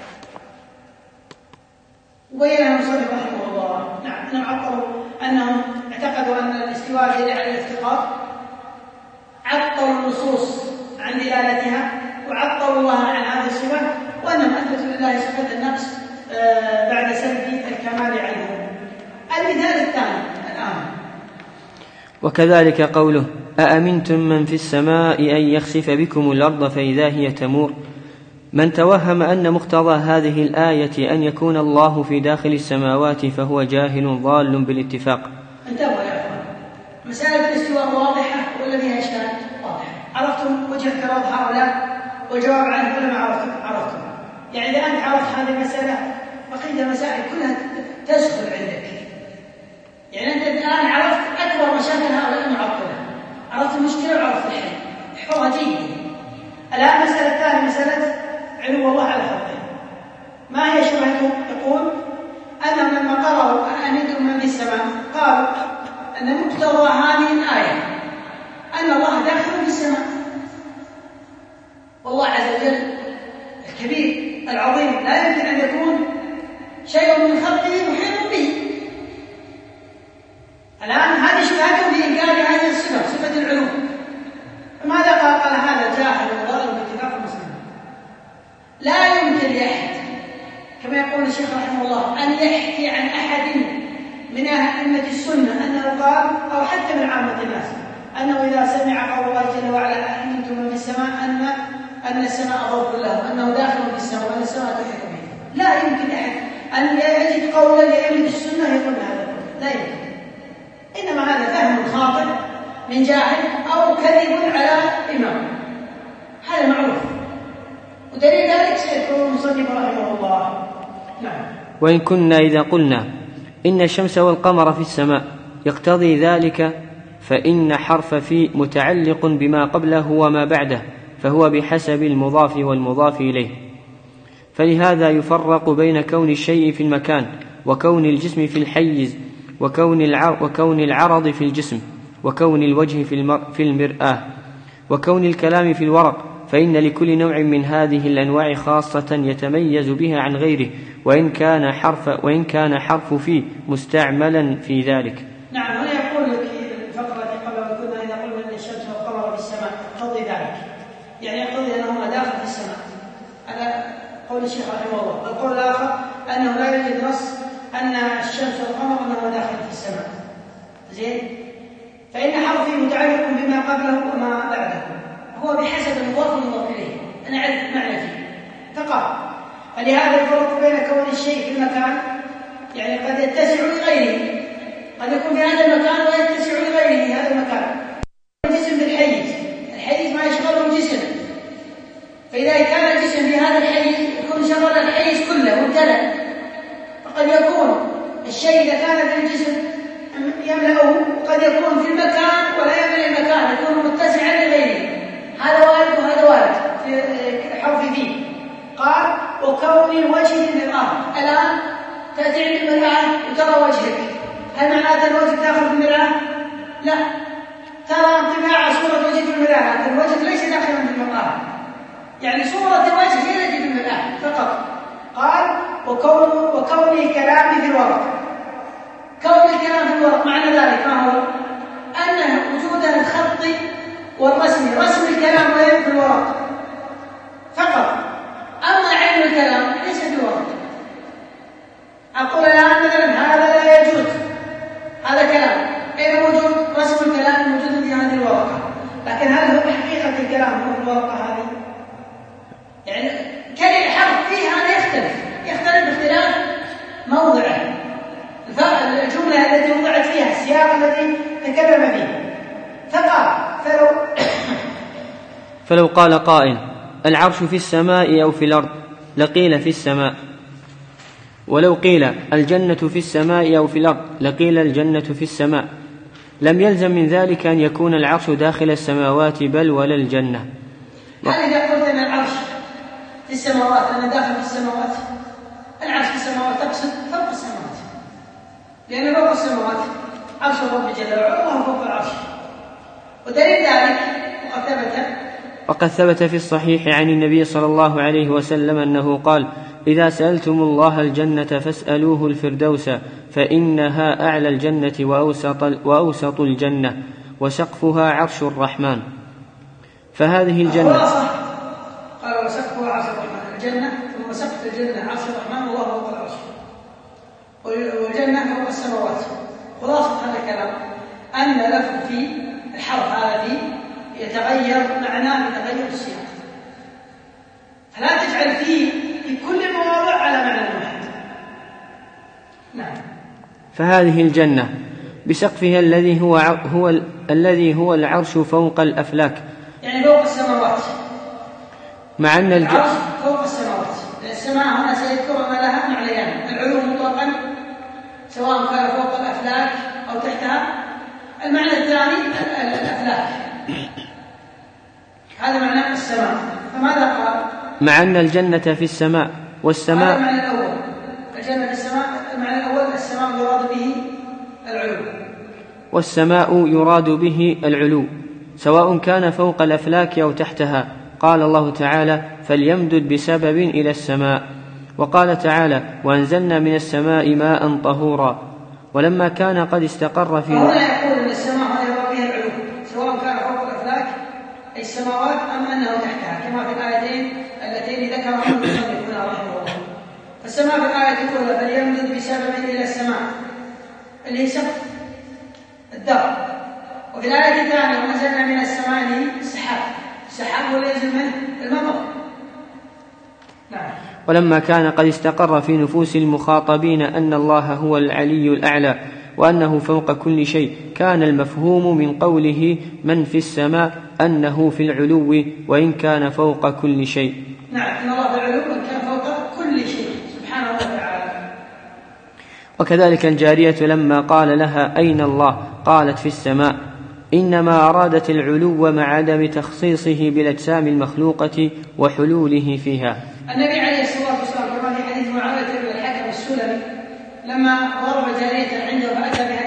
وبين المصنف رحمه الله نعم أنهم عطلوا، أنهم اعتقدوا أن الاستواء دليل على الافتقار، عطلوا النصوص عن دلالتها وعطلوا الله عن هذه الصفة، وأنهم أثبتوا لله صفة النقص بعد سلب الكمال عنه. المثال الثاني الآن وكذلك قوله أأمنتم من في السماء أن يخسف بكم الأرض فإذا هي تمور. من توهم أن مقتضى هذه الآية أن يكون الله في داخل السماوات فهو جاهل ضال بالاتفاق. انتبهوا يا أخوان، مسألة الاستواء واضحة ولا فيها إشكال؟ واضحة. عرفتم وجه اعتراض هؤلاء والجواب عنه ولا ما عرفتم؟ يعني إذا أنت عرفت هذه المسألة بقية المسائل كلها تسهل عندك. يعني أنت الآن عرفت أكبر مشاكل هؤلاء المعطلة، عرفت المشكلة وعرفت الحل، احفظها جيدا. الآن المسألة الثانية مسألة علو الله على خلقه. ما هي شبهته؟ يقول أنهم لما قرأوا أأمنتم من في السماء قالوا أن مقتضى هذه الآية أن الله داخل في السماء، والله عز وجل الكبير العظيم لا يمكن أن يكون شيء من خلقه محيط به. الآن هذه شبهته في إنكار هذه الصفة، صفة العلو. فماذا قال هذا جاهل وضال باتفاق المسلمين. لا يمكن لأحد كما يقول الشيخ رحمه الله أن يحكي عن أحد من أئمة السنة أنه قال، أو حتى من عامة الناس، أنه إذا سمع قول الله جل وعلا أأمنتم من في السماء أن السماء ضرب له، أنه داخل في السماء وأن السماء تحيط به. لا يمكن أحد أن يجد قولا لأئمة السنة يقول هذا، لا يمكن. إنما هذا فهم خاطئ من جاهل أو كذب على إمام، هذا معروف، ودليل ذلك سيذكره المصنف رحمه الله. نعم. وإن كنا إذا قلنا إن الشمس والقمر في السماء يقتضي ذلك فإن حرف في متعلق بما قبله وما بعده، فهو بحسب المضاف والمضاف إليه. فلهذا يفرق بين كون الشيء في المكان وكون الجسم في الحيز، وكون العرض في الجسم، وكون الوجه في المرآة، وكون الكلام في الورق، فإن لكل نوع من هذه الأنواع خاصة يتميز بها عن غيره، وإن كان حرف في مستعملا في ذلك. نعم. هنا يقول لك الفقرة قبل كنا إذا قلنا أن الشمس والقمر في السماء يقتضي ذلك، يعني يقتضي أنهما داخل في السماء، هذا قول الشيخ رحمه الله. والقول الآخر أنه لا يوجد نص أن الشمس والقمر أنهما داخل في السماء. زين؟ فإن حرفي متعلق بما قبله وما بعده، هو بحسب المضاف والمضاف إليه، أنا أعرف معنى فيه فقط. فلهذا الفرق بين كون الشيء في المكان، يعني قد يتسع لغيره، قد يكون في هذا المكان ويتسع لغيره هذا المكان. الجسم بالحيز، الحيز ما يشغله الجسم، فإذا كان الجسم في هذا الحيز يكون شغل الحيز كله وامتلأ. فقد يكون الشيء إذا كان في الجسم يملأه، وقد يكون في المكان ولا يملأ المكان، يكون متسعا لغيره. هذا وارد وهذا وارد في حرف فيه. قال وكون الوجه للمرآة. الآن تأتي عند المرآة وترى وجهك، هل معناته الوجه داخل في المرآة؟ لا، ترى انطباع صورة وجهك في المرآة، لكن وجهك ليس داخلا في المرآة، يعني صورة الوجه هي التي في المرآة فقط. قال وكون الكلام في الورق. كون الكلام في الورق معنى ذلك ما هو؟ أن وجود الخط والرسم، رسم الكلام وين في الورق فقط، أما علم الكلام ليس في الورق. أقول الآن مثلا هذا لا يجوز، هذا كلام، أين موجود؟ رسم الكلام موجود في هذه الورقة، لكن هل هو حقيقة الكلام هو في الورقة هذه؟ يعني كلمة حرف فيه هذا يختلف باختلاف موضعه، الجملة التي وضعت فيها، السياق الذي تكلم فيه. فقال فلو قال قائل العرش في السماء أو في الأرض لقيل في السماء، ولو قيل الجنة في السماء أو في الأرض لقيل الجنة في السماء، لم يلزم من ذلك أن يكون العرش داخل السماوات بل ولا الجنة. هل إذا قلت أن العرش في السماوات أنا داخل في السماوات؟ العرش في السماوات تقصد فوق السماوات، لأن فوق السماوات عرش الرب جل وعلا وهو فوق العرش، ودليل ذلك وقد ثبت في الصحيح عن النبي صلى الله عليه وسلم أنه قال إذا سألتم الله الجنة فاسألوه الفردوس فإنها أعلى الجنة وأوسط الجنة وسقفها عرش الرحمن. فهذه الجنة قال وسقفها عرش الرحمن، الجنة ثم سقف الجنة عرش الرحمن والله فوق العرش، والجنة فوق السماوات. خلاصة هذا الكلام أن لفظ في الحرف هذا فيه يتغير معناه بتغير السياق، فلا تجعل فيه في كل المواضع على معنى واحد. نعم. فهذه الجنة بسقفها الذي هو العرش فوق الأفلاك، يعني فوق السماوات، مع أن العرش فوق السماوات. السماء هنا سيذكر أن لها معنيان، العلو مطلقا سواء كان فوق الأفلاك أو تحتها، المعنى الثاني الأفلاك، هذا معنى السماء. فماذا قال؟ مع أن الجنة في السماء والسماء، هذا المعنى الأول، الجنة في السماء. المعنى الأول السماء يراد به العلو، والسماء يراد به العلو سواء كان فوق الأفلاك أو تحتها. قال الله تعالى فليمدد بسبب إلى السماء، وقال تعالى وأنزلنا من السماء ماء طهورا. ولما كان قد استقر في هنا يقول أن السماء هنا يراد بها العلو سواء كان فوق الأفلاك أي السماوات أم أنه تحتها، كما في الآيتين اللتين ذكرها المصنف هنا رحمه الله. فالسماء في الآية الأولى فليمدد بسبب إلى السماء اللي هي سقف الدار، وفي الآية الثانية ونزلنا من السماء السحاب، السحاب هو ينزل منه المطر. نعم. ولما كان قد استقر في نفوس المخاطبين أن الله هو العلي الأعلى وأنه فوق كل شيء، كان المفهوم من قوله من في السماء أنه في العلو وإن كان فوق كل شيء. نعم، إن الله في العلو وإن كان فوق كل شيء سبحانه وتعالى. وكذلك الجارية لما قال لها أين الله قالت في السماء، إنما أرادت العلو مع عدم تخصيصه بالأجسام المخلوقة وحلوله فيها. النبي عليه الصلاة والسلام كما في حديث معاوية بن الحكم السلمي لما ضرب جارية عنده فأتى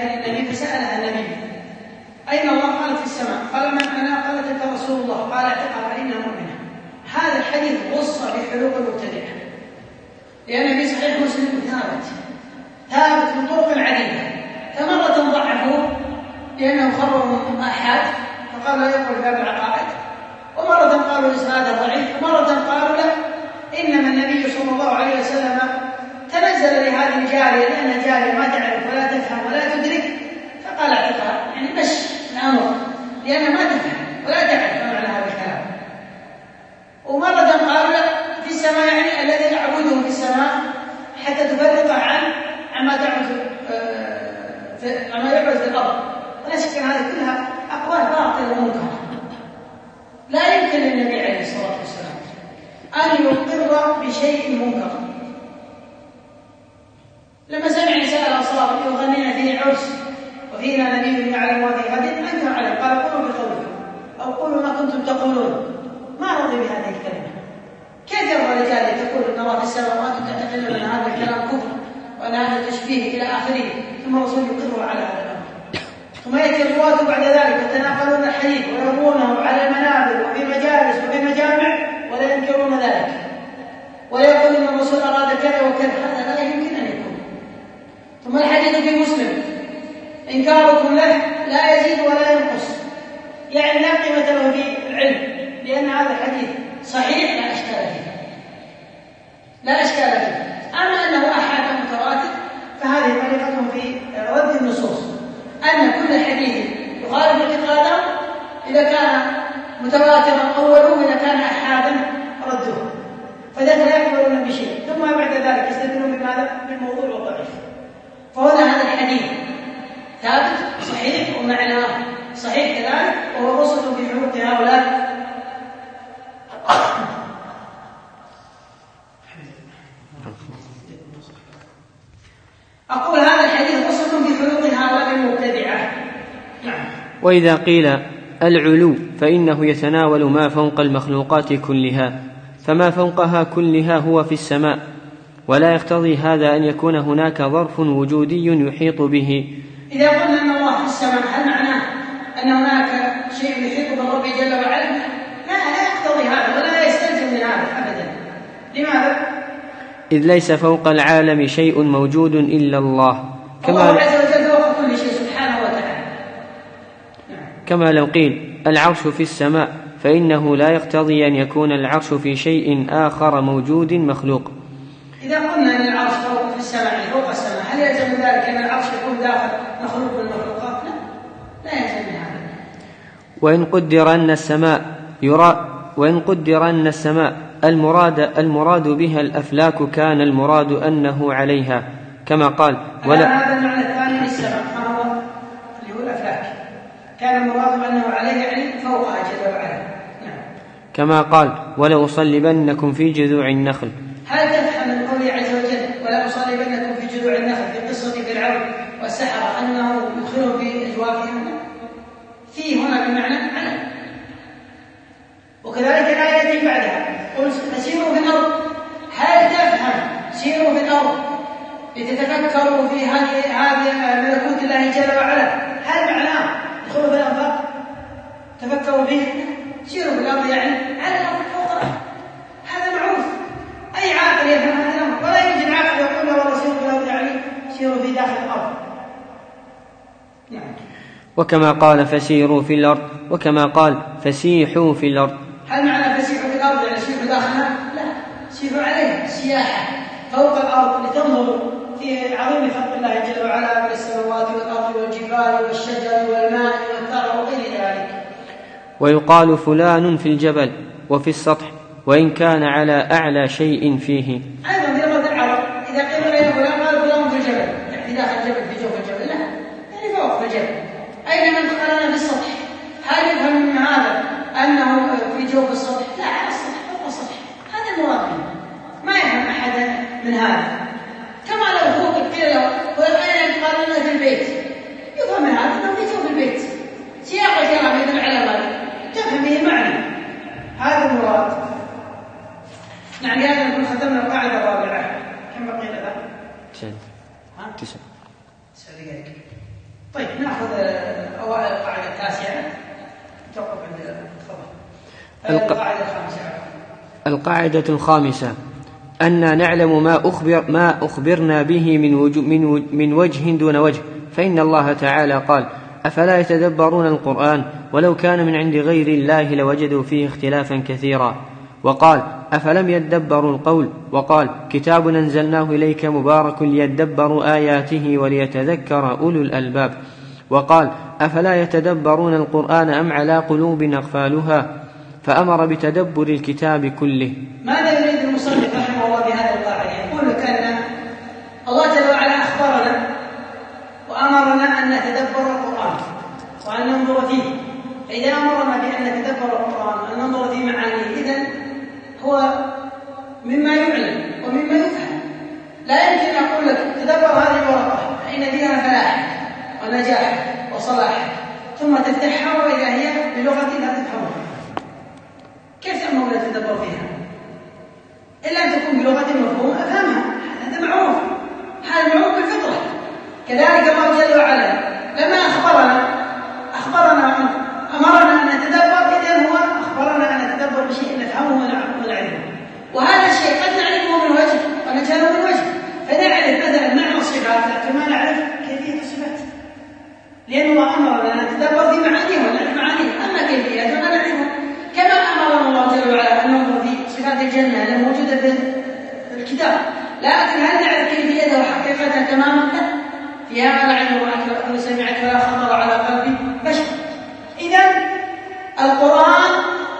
هذا الحديث وصى بحلول المبتدعة، لأن في صحيح مسلم ثابت من طرق عديدة، فمرة ضعفوه لأنه خرج من أحد فقال لا يقول في باب العقائد، ومرة قالوا إسناده ضعيف، ومرة قالوا له إنما النبي صلى الله عليه وسلم تنزل لهذه الجارية لأنها جارية ما تعرف ولا تفهم ولا تدرك، فقال اعتقها يعني مشي الأمر لأنها ما تفهم ولا تعرف معنى هذا الكلام. ومرة قالوا له في السماء يعني الذي يعبده في السماء حتى تفرقه عما يعبد في الأرض. ولا شك أن هذه كلها أقوال باطلة ومنكرة. لا يمكن للنبي عليه الصلاة والسلام أن يقر بشيء منكر. لما سمع نساء الأنصار يغنين فيه عرس وفينا نبي يعلم ما في غد أنكر عليه، قال قولوا بقولكم أو قولوا ما كنتم تقولون، ما رضي بهذه الكلمة. كيف يرضى رجال تقول إن الله في السماوات وتتكلم أن هذا الكلام كفر وأن هذا تشبيه إلى آخره، ثم الرسول يقر على هذا الأمر. ثم يأتي الرواة بعد ذلك يتناقلون الحديث ويروونه على المنابر وفي مجالس وفي مجامع ولا ينكرون ذلك، ولا يقول إن الرسول أراد كذا وكذا، هذا لا يمكن أن يكون. ثم الحديث في مسلم إنكاركم له لا يزيد ولا ينقص، يعني لا قيمة له في العلم، لأن هذا الحديث صحيح لا أشكال فيه، لا أشكال فيه. أما أنه أحاد متواتر فهذه طريقتهم في رد النصوص، أن كل حديث يخالف اعتقادهم إذا كان متواترا أوله وإذا كان أحادا ردوه، فذلك لا يقبلون بشيء، ثم بعد ذلك يستدلون بماذا؟ بالموضوع والضعيف. فهنا هذا الحديث ثابت صحيح ومعناه صحيح كذلك، وهو وصف في حقوق هؤلاء. أقول هذا الحديث وصف في حقوق هؤلاء المبتدعة. وإذا قيل العلو فإنه يتناول ما فوق المخلوقات كلها، فما فوقها كلها هو في السماء، ولا يقتضي هذا أن يكون هناك ظرف وجودي يحيط به. إذا قلنا أن الله في السماء هل معناه أن هناك شيء يحيط بالرب جل وعلا؟ لا يقتضي هذا ولا يستلزم من هذا أبدا. لماذا؟ إذ ليس فوق العالم شيء موجود إلا الله، الله عز وجل فوق كل شيء سبحانه وتعالى. كما لو قيل العرش في السماء فإنه لا يقتضي أن يكون العرش في شيء آخر موجود مخلوق. إذا قلنا أن العرش فوق في السماء فوق السماء، هل يلزم ذلك أن العرش يكون داخل مخلوق من المخلوقات؟ لا يلزم هذا. وإن قدر أن السماء المراد بها الأفلاك كان المراد أنه عليها، كما قال هذا المعنى الثاني للسماء هو اللي هو الأفلاك، كان المراد أنه عليها يعني فوقها جل وعلا. كما قال ولا أصلبنكم في جذوع النخل. هل تفهم من قوله عز وجل ولا أصلبنكم في جذوع النخل في قصة فرعون والسحرة أنه يدخلهم في أجوافهم؟ في هنا بمعنى على. وكذلك الآية التي بعدها قل فسيروا في الأرض، هل تفهم سيروا في الأرض لتتفكروا في هذه ملكوت الله جل وعلا؟ هل معناه ادخلوا في الأنفاق تفكروا فيه؟ سيروا في الأرض يعني على الأرض فوق الأرض، هذا معروف، أي عاقل يفهم هذا الأمر، ولا يوجد عاقل يقول له والله سيروا في الأرض يعني سيروا في داخل الأرض. وكما قال فسيروا في الأرض، وكما قال فسيحوا في الأرض. هل معنى فسيحوا في الأرض يعني سيحوا داخلها؟ لا، سيحوا عليها سياحة فوق الأرض لتنظروا في عظيم خلق الله جل وعلا من السماوات والأرض والجبال والشجر والماء والثرى وغير ذلك. ويقال فلان في الجبل وفي السطح وإن كان على أعلى شيء فيه. أيضا في لغة العرب إذا قيل لنا فلان قال فلان في الجبل، يعني داخل الجبل في جوف الجبل، لا يعني فوق في الجبل. أين من قالنا في السطح؟ هل يفهم من هذا أنه في جوف السطح؟ لا، على السطح فوق السطح، هذا المراد منه، ما يفهم أحد من هذا. كما لو فوق قيل له أين قالنا في البيت، يفهم من هذا أنه في جوف البيت، سياق الكلام يدل على ذلك، تفهم به معنى، هذا المراد. نعم، هذا نكون ختمنا القاعدة الرابعة. كم بقي لنا؟ 9 دقائق. طيب نأخذ أوائل القاعدة التاسعة، توقف عند الخبر. القاعدة الخامسة. القاعدة الخامسة: أن نعلم ما أخبرنا به من وجه دون وجه، فإن الله تعالى قال: أفلا يتدبرون القرآن ولو كان من عند غير الله لوجدوا فيه اختلافا كثيرا. وقال: أفلم يدبروا القول. وقال: كتاب أنزلناه إليك مبارك ليدبروا آياته وليتذكر أولو الألباب. وقال: أفلا يتدبرون القرآن أم على قلوب أقفالها، فأمر بتدبر الكتاب كله. ماذا يريد المصنف رحمه الله بهذا القاعدة؟ يقول لك أن الله جل وعلا أخبرنا وأمرنا أن نتدبر القرآن وأن ننظر فيه، فإذا أمرنا بأن نتدبر القرآن وأن ننظر في معانيه، إذن هو مما يعلم ومما يفهم. لا يمكن أن أقول لك تدبر هذه الورقة فإن فيها فلاح ونجاح وصلاح، ثم تفتحها وإذا هي بلغة لا تفهمها، كيف تأمر أن تتدبر فيها؟ إلا أن تكون بلغة مفهوم أفهمها، هذا معروف، هذا معروف بالفطرة. كذلك الله جل وعلا لما أخبرنا أمرنا أن نتدبر، إذن هو أخبرنا أن نتدبر بشيء نفهمه ونعلمه، وهذا الشيء قد نعرفه من وجه ونجهله من وجه، فنعرف مثلا معنى الصفات كما نعرف كيفية الصفات، لأن الله أمرنا أن نتدبر في معانيه ونعرف معانيه، أما كيفياتها لا نعرفها. كما أمرنا الله جل وعلا أن ننظر في صفات الجنة الموجودة في الكتاب، لكن هل نعرف كيفيتها وحقيقتها تماما؟ لا، فيها ما لا عين رأت ولا سمعت ولا خطر على قلب بشر. إذن القرآن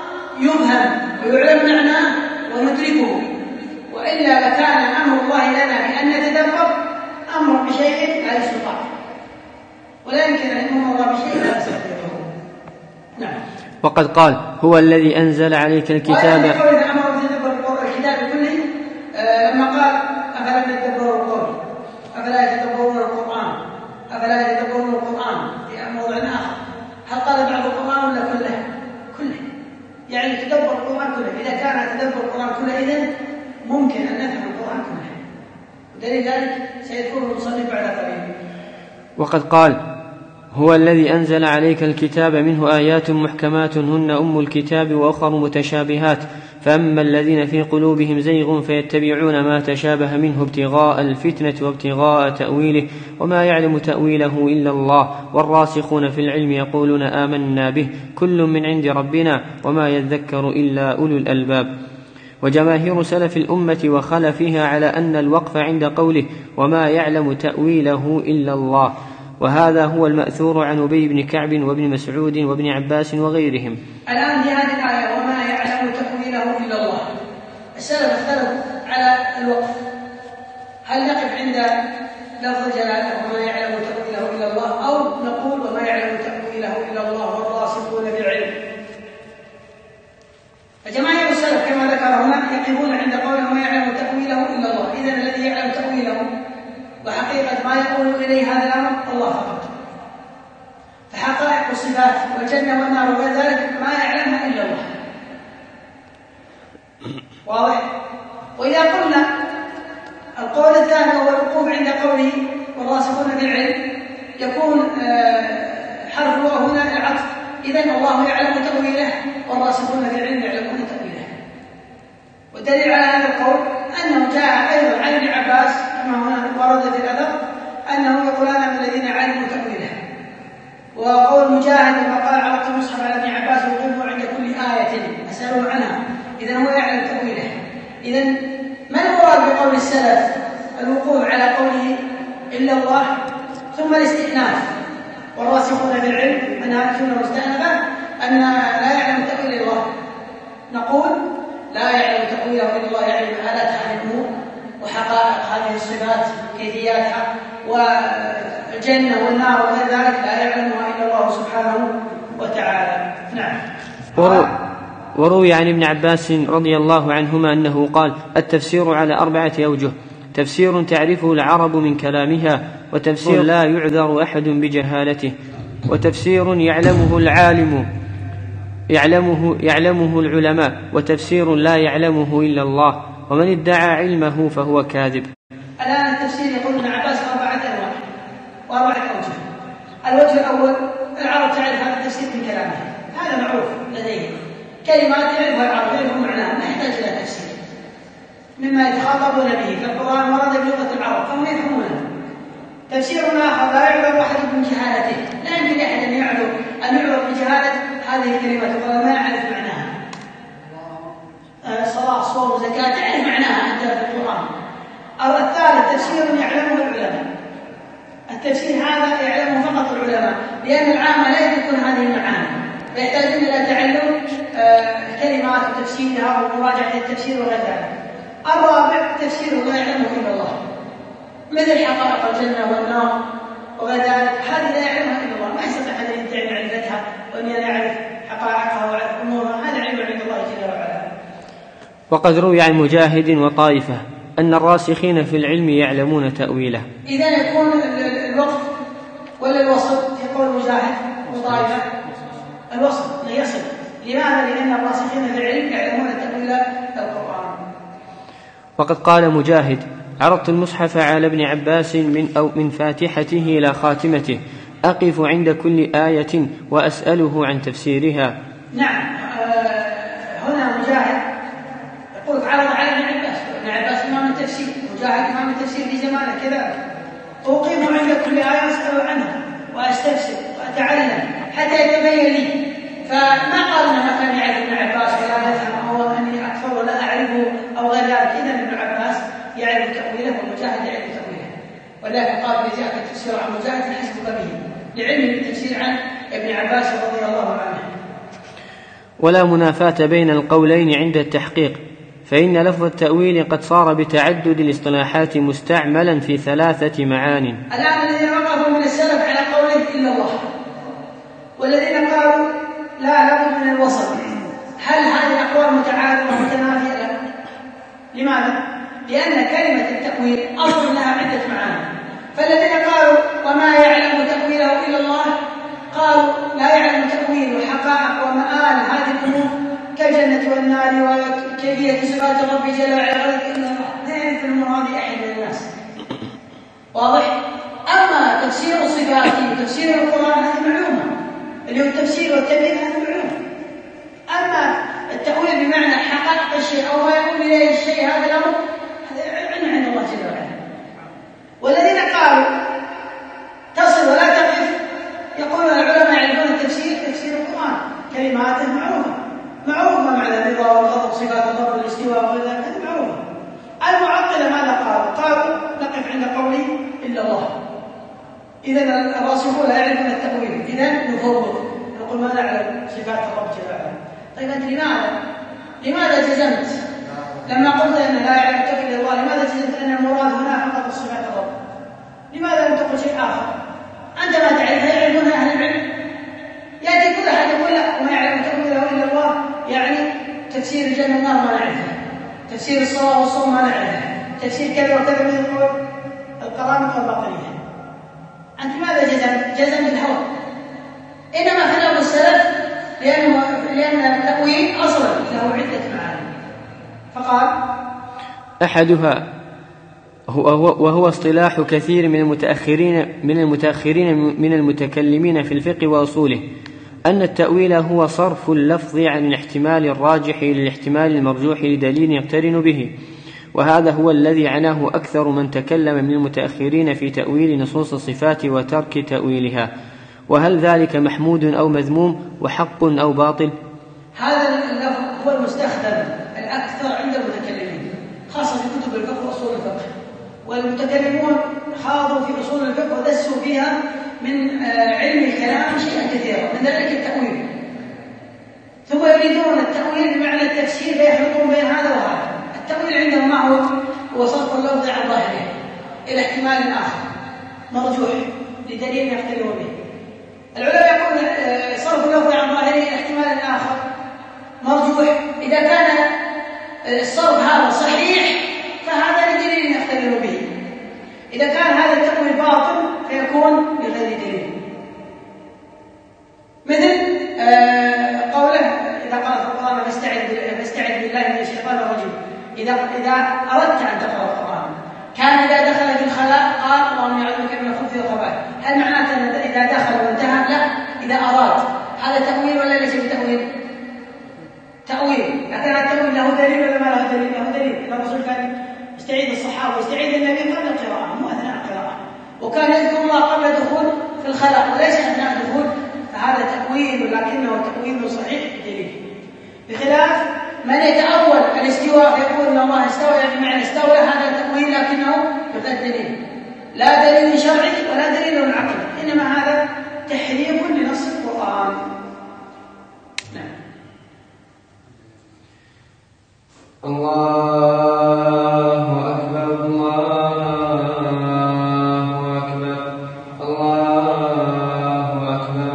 يفهم ويعلم معناه وندركه، وإلا لكان أمر الله لنا بأن نتدبر أمر بشيء لا يستطاع، ولا يمكن أن يأمر الله بشيء لا يستطيعه. نعم. وقد قال: هو الذي أنزل عليك الكتاب. إذا أمر بتدبر الكتاب كله لما قال: أفلا يتدبرون القول، أفلا يتدبرون القرآن، أفلا يتدبرون القرآن في موضع آخر، هل قال بعض القرآن ولا كله؟ كله، يعني تدبر القرآن كله. إذا كان تدبر القرآن كله إذن ممكن أن نفهم القرآن كله، ودليل ذلك سيذكره المصنف بعد قليل. وقد قال: هو الذي أنزل عليك الكتاب منه آيات محكمات هن أم الكتاب وأخر متشابهات، فأما الذين في قلوبهم زيغ فيتبعون ما تشابه منه ابتغاء الفتنة وابتغاء تأويله وما يعلم تأويله إلا الله، والراسخون في العلم يقولون آمنا به كل من عند ربنا وما يذكر إلا أولو الألباب. وجماهير سلف الأمة وخلفها على أن الوقف عند قوله وما يعلم تأويله إلا الله، وهذا هو المأثور عن أبي بن كعب وابن مسعود وابن عباس وغيرهم. الآن في هذه الآية وما يعلم تأويله إلا الله، السلف اختلفوا على الوقف، هل نقف عند لفظ الجلالة وما يعلم تأويله إلا الله، أو نقول وما يعلم تأويله إلا الله والراسخون بالعلم؟ فجماهير السلف كما ذكر هنا يقفون عند قول وما يعلم تأويله إلا الله، إذن الذي يعلم تأويله وحقيقة ما يقول إليه هذا الأمر الله فقط، فحقائق الصفات والجنة والنار وغير ذلك ما يعلمها إلا الله. واضح؟ وإذا قلنا القول الثاني هو الوقوف عند قوله والراسخون في العلم، يكون حرف هنا العطف، إذن الله يعلم تأويله والراسخون في العلم يعلمون تأويله. والدليل على هذا القول أنه جاء أيضا عن ابن عباس كما هنا ورد في الأثر أنه يقولان من الذين علموا تأويله. وقول مجاهد لما قال عرضت المصحف على ابن عباس وقفوا عند كل آية أسألوا عنها، إذن هو يعلم تأويله. إذن ما المراد بقول السلف الوقوف على قوله إلا الله ثم الاستئناف والراسخون في العلم أنها كلمة مستأنفة أن لا يعلم تأويل الله؟ نقول لا يعلم تأويله إلا الله، يعلم آلات هذه الأمور وحقائق هذه الصفات كيفياتها والجنة والنار وغير ذلك لا يعلمها إلا الله سبحانه وتعالى. نعم. وروي عن ابن عباس رضي الله عنهما أنه قال: التفسير على 4 أوجه: تفسير تعرفه العرب من كلامها، وتفسير لا يعذر أحد بجهالته، وتفسير يعلمه العالم يعلمه العلماء، وتفسير لا يعلمه إلا الله، ومن ادعى علمه فهو كاذب. الآن التفسير يقول ابن عباس 4 أنواع و4 أوجه. الوجه الأول العرب تعرف هذا التفسير من كلامها، هذا معروف لديهم، كلمات يعرفها العرب يعرفون معناها ما يحتاج إلى يخاطبون به في القرآن ورد بلغة العرب فهم يفهمونه. تفسير آخر لا يعذر أحد بجهالته، لا يمكن أحد أن يعذر بجهالة هذه الكلمات وقال ما يعرف معناها. صلاة صوم زكاة تعرف معناها أنت في القرآن. الثالث تفسير يعلمه العلماء، التفسير هذا يعلمه فقط العلماء، لأن العامة لا يدركون هذه المعاني فيحتاجون إلى تعلم كلمات وتفسيرها ومراجعة التفسير وغير ذلك. الرابع تفسير لا يعلمه إلا الله، مثل حقائق الجنة والنار وغير ذلك، هذه لا يعلمها إلا الله، ما يستطيع أحد أن يدعي معرفتها وأن يعرف حقائقها ويعرف أمورها، هذا علم عند الله جل وعلا. وقد روي عن مجاهد وطائفة أن الراسخين في العلم يعلمون تأويله. إذا يكون الوقت ولا الوسط؟ يقول مجاهد وطائفة الوسط لا يصل. لماذا؟ لأن الراسخين في العلم يعلمون تأويل القرآن. وقد قال مجاهد: عرضت المصحف على ابن عباس من فاتحته إلى خاتمته، أقف عند كل آية وأسأله عن تفسيرها. نعم، هنا مجاهد يقول عرض على ابن عباس، ابن عباس إمام التفسير، مجاهد إمام التفسير في زمانه كذا، أقف عند كل آية وأسأل عنها وأستفسر وأتعلم حتى يتبين لي. فما قال أنه كان يعرف ابن عباس ولا يفهم أو أني أكثر ولا أعرفه أو غير ذلك. إذن ابن عباس يعرف تأويله ومجاهد يعرف تأويله، ولكن قال بجاء التفسير عن مجاهد فحسبك به لعلم التفسير عن ابن عباس رضي الله عنه. ولا منافاة بين القولين عند التحقيق، فإن لفظ التأويل قد صار بتعدد الاصطلاحات مستعملا في 3 معان. الآن الذين وقفوا من السلف على قوله إلا الله، والذين قالوا لا لابد من الوسط، هل هذه الأقوال متعارضة ومتنافية؟ لا. لماذا؟ لأن كلمة التأويل أصل لها عدة معاني، فالذين قالوا وما يعلم تأويله إلا الله قالوا لا يعلم تأويل وحقائق ومآل هذه الأمور كالجنة والنار وكيفية صفات ربي جل وعلا إلا الله، لا يعرف الأمور هذه أحد من الناس. واضح؟ أما تفسير الصفات وتفسير القرآن هذه معلومة، اللي هو التفسير والتبيين هذه معلومة. أما التأويل بمعنى حقائق الشيء أو ما يقول إليه الشيء هذا الأمر هذا علم عند الله جل وعلا. والذين قالوا تصل ولا تقف يقولون العلماء يعرفون التفسير تفسير القرآن كلماته معروفة معنى الرضا والغضب صفات الرب والاستواء وغير ذلك هذه معروفة. المعطلة ماذا قالوا نقف عند قوله إلا الله. إذن الراسخون لا يعرفون التأويل، إذن نفوض نقول ما نعلم صفات الرب جل وعلا. طيب أنت لماذا جزمت لما قلت أن لا يعلم تأويل الله؟ لماذا جزمت أن المراد هنا فقط صفات الرب؟ لماذا لم تقل شيء آخر؟ أنت ما تعرفها يعرفونها أهل العلم. يأتي كل أحد يقول لا وما يعلم تأويله إلا الله، يعني تفسير الجنة والنار ما نعرفها، تفسير الصلاة والصوم ما نعرفها، تفسير كذا وكذا من القرآن والباطنية. أنت لماذا جزمت الهوى؟ إنما خلاف السلف لأن التأويل أصلا له عدة معاني. فقال أحدها وهو اصطلاح كثير من المتأخرين من المتكلمين في الفقه وأصوله، أن التأويل هو صرف اللفظ عن الاحتمال الراجح إلى الاحتمال المرجوح لدليل يقترن به، وهذا هو الذي عناه أكثر من تكلم من المتأخرين في تأويل نصوص الصفات وترك تأويلها. وهل ذلك محمود أو مذموم وحق أو باطل؟ هذا اللفظ هو المستخدم الأكثر عند المتكلمين، خاصة في كتب الفقه وأصول الفقه، والمتكلمون خاضوا في أصول الفقه ودسوا فيها من علم الكلام شيئا كثيرا، من ذلك التأويل. ثم يريدون التأويل بمعنى التفسير فيحلقون بين هذا وهذا. التأويل عندهم ما هو صرف اللفظ عن ظاهره إلى احتمال آخر مرجوح لدليل يختلفون به. العلماء يقولون صرف اللفظ عن ظاهره إلى احتمال آخر مرجوح، إذا كان الصرف هذا صحيح فهذا لدليل يختلفون به، إذا كان هذا التأويل باطل فيكون بغير دليل. مثل قوله إذا قال في القرآن فاستعذ بالله من الشيطان الرجيم، إذا أردت أن تقرأ القرآن كان إذا دخل في الخلاء قال اللهم أعوذ بك من الخبث والخبائث، هل معناته أن إذا دخل وانتهى؟ لا، إذا أراد. هذا تأويل ولا ليس بتأويل؟ تأويل. لكن التأويل له دليل ولا ما له دليل؟ له دليل. إذا الرسول كان الصحابة يستعيذ النبي قبل القراءة مو أثناء القراءة، وكان يذكر الله قبل الدخول في الخلاء وليس أثناء الدخول، فهذا تأويل ولكنه تأويل صحيح دليل. بخلاف من يتأول الاستواء فيقول ان الله استوى يعني بمعنى استوى، هذا تأويل لكنه بغير دليل، لا دليل شرعي ولا دليل عقلي، انما هذا تحريف لنص القرآن. نعم. الله أكبر الله أكبر الله أكبر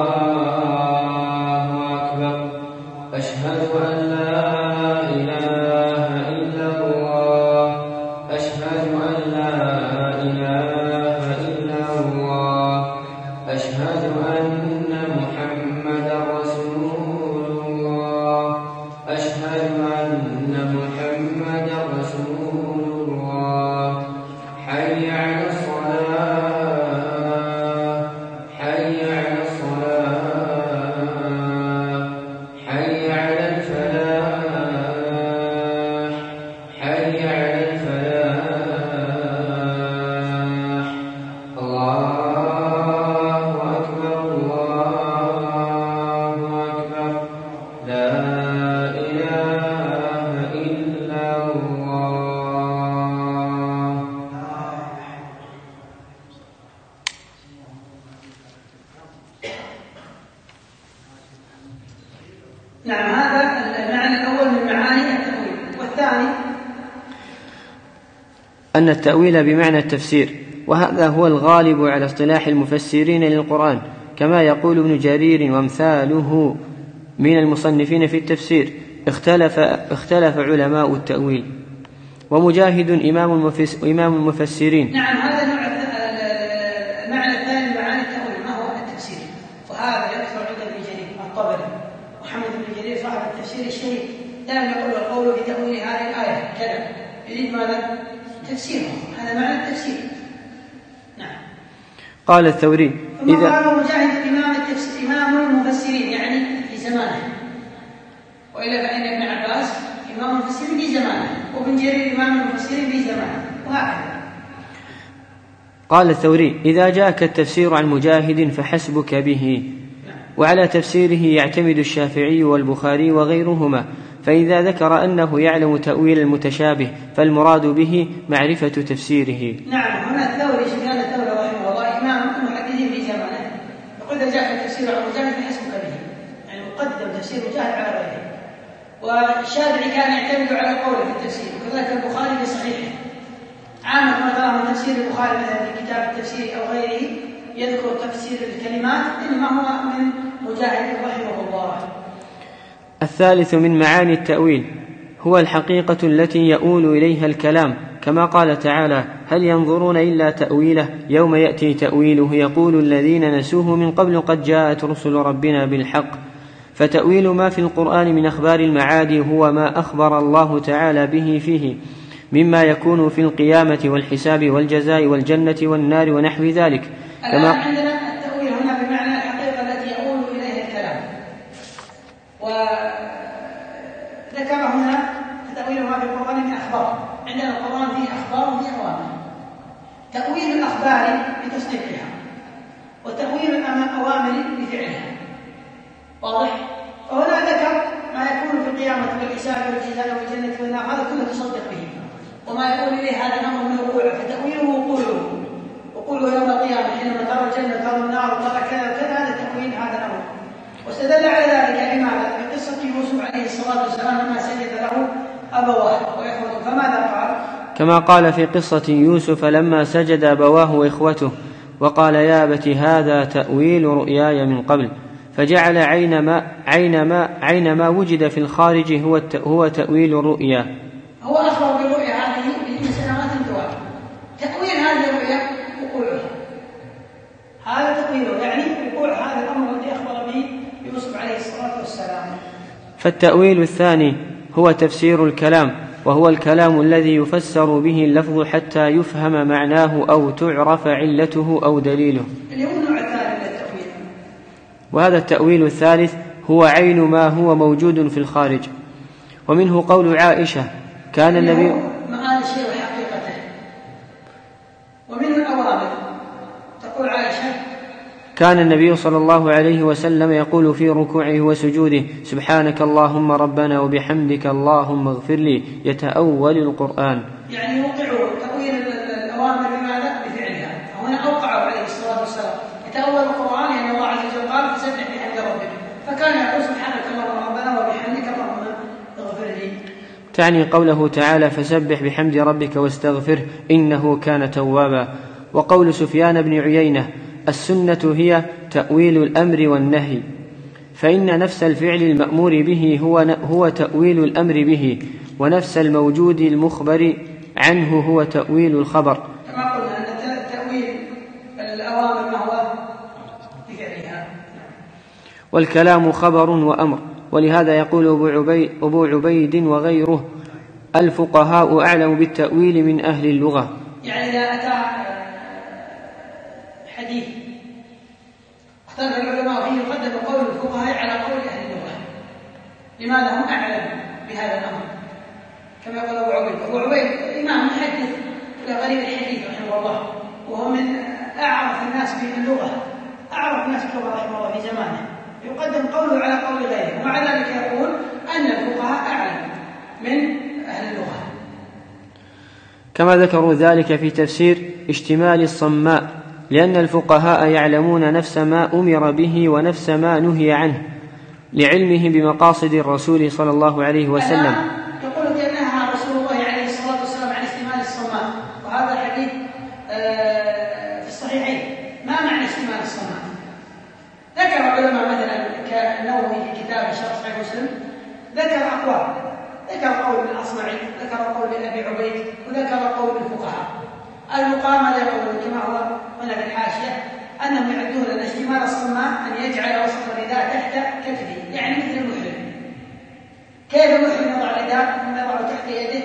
الله أكبر أشهد أن لا إله إلا الله أشهد أن لا إله إلا الله أشهد أن محمدا رسول الله أشهد أن محمدا رسول الله حي على الصلاة حي على الصلاة حي على الفلاح حي على الفلاح الله أكبر الله أكبر لا إله إلا الله. نعم، هذا المعنى الأول من معاني التأويل. والثاني أن التأويل بمعنى التفسير، وهذا هو الغالب على اصطلاح المفسرين للقرآن، كما يقول ابن جرير وامثاله من المصنفين في التفسير. اختلف علماء التأويل، ومجاهد إمام المفسرين. نعم، هذا المعنى الثاني من معاني التأويل ما هو التفسير، وهذا يكثر عند ابن جرير الطبري محمد بن جرير صاحب التفسير الشريف، دائما يقول القول بتأويل هذه الآية كذا، يريد ماذا؟ تفسيره، هذا معنى التفسير. نعم. قال الثوري ثم قال مجاهد إمام المفسرين يعني في زمانه، وإلا فإن ابن عباس إمام المفسرين في زمانه، وابن جرير إمام المفسرين في زمانه، وهكذا. قال الثوري إذا جاءك التفسير عن مجاهد فحسبك به، وعلى تفسيره يعتمد الشافعي والبخاري وغيرهما، فإذا ذكر أنه يعلم تأويل المتشابه فالمراد به معرفة تفسيره. نعم، هنا الثوري سفيان الثوري رحمه الله إمام المحدثين في زمانه، يقول إذا جاءك التفسير عن مجاهد فحسبك به، يعني مقدم تفسير مجاهد على غيره. والشافعي كان يعتمد على قوله في التفسير، وكذلك البخاري في صحيحه. عامة ما ترى من تفسير البخاري مثلا في كتاب التفسير أو غيره يذكر تفسير الكلمات، إنما هو من مجاهد رحمه الله. الثالث من معاني التأويل هو الحقيقة التي يؤول إليها الكلام، كما قال تعالى هل ينظرون إلا تأويله يوم يأتي تأويله يقول الذين نسوه من قبل قد جاءت رسل ربنا بالحق. فتأويل ما في القرآن من أخبار المعاد هو ما أخبر الله تعالى به فيه مما يكون في القيامة والحساب والجزاء والجنة والنار ونحو ذلك. الآن عندنا التأويل هنا بمعنى الحقيقة التي يؤول إليها الكلام، وذكر هنا تأويل ما في القرآن من أخبار. عندنا القرآن فيه أخبار وفيه أوامر. تأويل الأخبار بتصديقها، وتأويل الأوامر بفعلها، واضح؟ فهنا ذكر ما يكون في القيامة والحساب والجزاء والجنة والنار، هذا كله تصدق به، وما يقول إليه هذا الأمر من وقوعه، فتأويله وقوله يوم القيامة حينما ترى الجنة ترى النار ترى كذا وكذا، هذا تأويل هذا الأمر. واستدل على ذلك لماذا؟ بقصة يوسف عليه الصلاة والسلام لما سجد له أبواه وإخوته، فماذا قال؟ كما قال في قصة يوسف لما سجد أبواه وإخوته وقال يا أبت هذا تأويل رؤياي من قبل، فجعل عين ما وجد في الخارج هو تأويل الرؤيا. هو أخبر بالرؤيا هذه سنوات طوال. تأويل هذه الرؤيا وقوعها، هذا تأويله يعني وقوع هذا الأمر الذي أخبر به يوسف عليه الصلاة والسلام. فالتأويل الثاني هو تفسير الكلام، وهو الكلام الذي يفسر به اللفظ حتى يفهم معناه أو تعرف علته أو دليله. وهذا التأويل الثالث هو عين ما هو موجود في الخارج. ومنه قول عائشة كان النبي معاني الشيء وحقيقته، تقول عائشة: كان النبي صلى الله عليه وسلم يقول في ركوعه وسجوده: سبحانك اللهم ربنا وبحمدك اللهم اغفر لي، يتأول القرآن. يعني يوقعوا تأويل الأوامر بماذا؟ بفعلها. هنا أوقعوا عليه الصلاة والسلام يتأول القرآن، لأن الله عز وجل قال: فسبح بحمد ربك، فكان يقول: سبحانك اللهم ربنا وبحمدك اللهم اغفر لي. تعني قوله تعالى: فسبح بحمد ربك واستغفره إنه كان توابا. وقول سفيان بن عيينة: السنة هي تأويل الأمر والنهي، فإن نفس الفعل المأمور به هو تأويل الأمر به، ونفس الموجود المخبر عنه هو تأويل الخبر. كما قلنا أن تأويل الأوامر ما هو بفعلها. والكلام خبر وأمر. ولهذا يقول أبو عبيد وغيره: الفقهاء أعلم بالتأويل من أهل اللغة. يعني إذا أتى حديث اختلف العلماء فيه يقدم قول الفقهاء على قول أهل اللغة. لماذا؟ هم أعلم بهذا الأمر. كما قال أبو عبيد إمام محدث غريب الحديث رحمه الله، وهو من أعرف الناس باللغة، أعرف الناس باللغة رحمه الله في زمانه، يقدم قوله على قول غيره، ومع ذلك يقول أن الفقهاء أعلم من أهل اللغة. كما ذكروا ذلك في تفسير اشتمال الصماء، لأن الفقهاء يعلمون نفس ما أمر به ونفس ما نهي عنه، لعلمهم بمقاصد الرسول صلى الله عليه وسلم. يقول كأنها رسول الله عليه الصلاة والسلام عن اشتمال الصماء، وهذا الحديث في الصحيحين. ما معنى اشتمال الصماء؟ ذكر علماء مثلا كالنووي في كتاب شرح صحيح مسلم ذكر أقوال، ذكر قول الأصمعي، ذكر قول أبي عبيد، وذكر قول الفقهاء. المقام يقولون كما هو هنا في الحاشية أنهم يعدون أن اشتمال الصماء أن يجعل وسط الرداء تحت كتفه، يعني مثل المحرم. كيف المحرم يضع الرداء؟ يضع تحت يده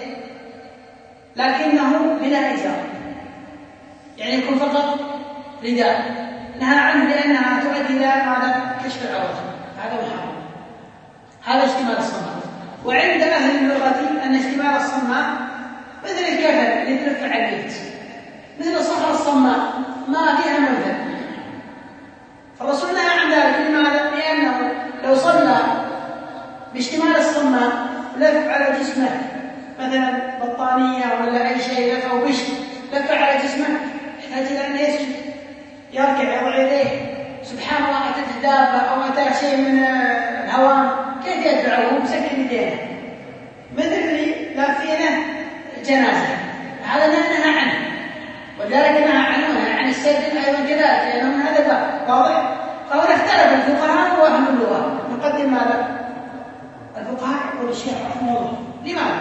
لكنه بلا إزار، يعني يكون فقط رداء. نهى عنه لأنها تؤدي إلى ماذا؟ كشف العورة، هذا محرم. هذا اشتمال الصماء. وعند أهل اللغة أن اشتمال الصماء مثل الكفن اللي تلف على البيت، مثل الصخرة الصماء ما فيها منفذ. فالرسول نهى عن ذلك. لماذا؟ لأنه لو صلى باشتمال الصماء لف على جسمه مثلا بطانية ولا أي شيء لف أو بشر لف على جسمه، يحتاج إلى أن يسجد، يركع، يضع يديه. سبحان الله، أتت دابة أو أتى شيء من الهوام، كيف يدفعه؟ مسكن يديه مثل اللي لافينه جنازة. هذا نهى عنه، ولذلك نهى عنه عن السجد أيضا كذلك، لأنه من هذا الباب. واضح؟ فهنا اختلف الفقهاء وأهل اللغة. نقدم ماذا؟ الفقهاء يقول الشيخ رحمه الله. لماذا؟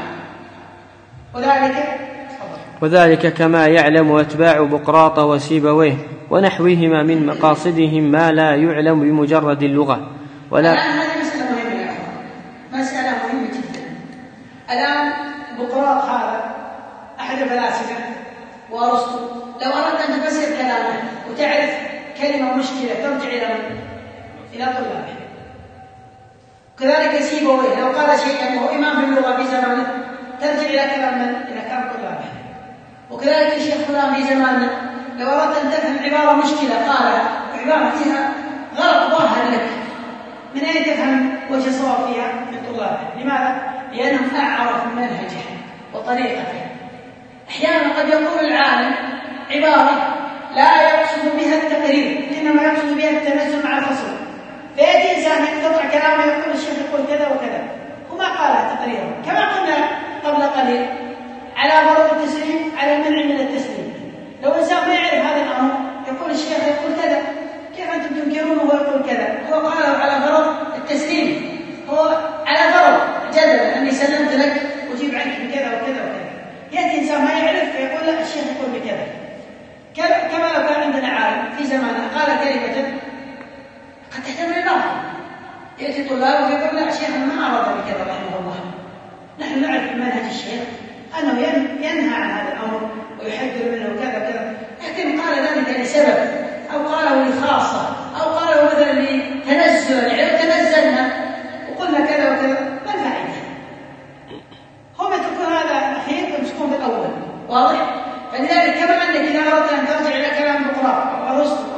وذلك كما يعلم أتباع بقراط وسيبويه ونحوهما من مقاصدهم ما لا يعلم بمجرد اللغة. الآن هذه مسألة مهمة يا أخوان، مسألة مهمة جدا. الآن بقراط هذا أحد الفلاسفة وأرسطو، لو أردت أن تفسر كلامه وتعرف كلمة مشكلة ترجع إلى من؟ إلى طلابه. كذلك سيبويه لو قال شيئا وهو إمام في اللغة في زمانه ترجع إلى كلام من؟ إلى كلام طلابه. وكذلك الشيخ فلان في زماننا لو أردت أن تفهم عبارة مشكلة قالها وعبارة فيها غلط ظاهر لك، من أين تفهم وجه صواب فيها؟ من طلابه. لماذا؟ لأنهم أعرف منهجه وطريقته. أحيانا قد يقول العالم عبارة لا يقصد بها التقرير، إنما يقصد بها التنزل مع الفصل، فيأتي إنسان يقطع كلامه يقول الشيخ يقول كذا وكذا، وما قالها تقريرا. كما قلنا قبل قليل على فرض التسليم على المنع من التسليم. لو إنسان ما يعرف هذا الأمر يقول الشيخ يقول كذا، كيف أنتم تنكرونه وهو يقول كذا؟ هو قاله على فرض التسليم، هو على فرض جدل أني سلمت لك وجيب عنك بكذا وكذا وكذا. يأتي إنسان ما يعرف فيقول لا الشيخ يقول بكذا. كما لو كان عندنا عالم في زمانه قال كلمة قد تحتمل الباطل، يأتي طلاب ويقول لا الشيخ ما أراد بكذا رحمه الله. نحن نعرف منهج الشيخ أنه ينهى عن هذا الأمر ويحذر منه وكذا وكذا، لكن قال ذلك لسبب أو قاله لخاصة أو قاله مثلا لتنزل، يعني تنزلنا وقلنا كذا وكذا، ما الفائدة؟ هم يتركون هذا أخير ويمسكون بالأول. واضح؟ فلذلك كما أنك إذا أردت أن ترجع إلى كلام بقراط أو أرسطو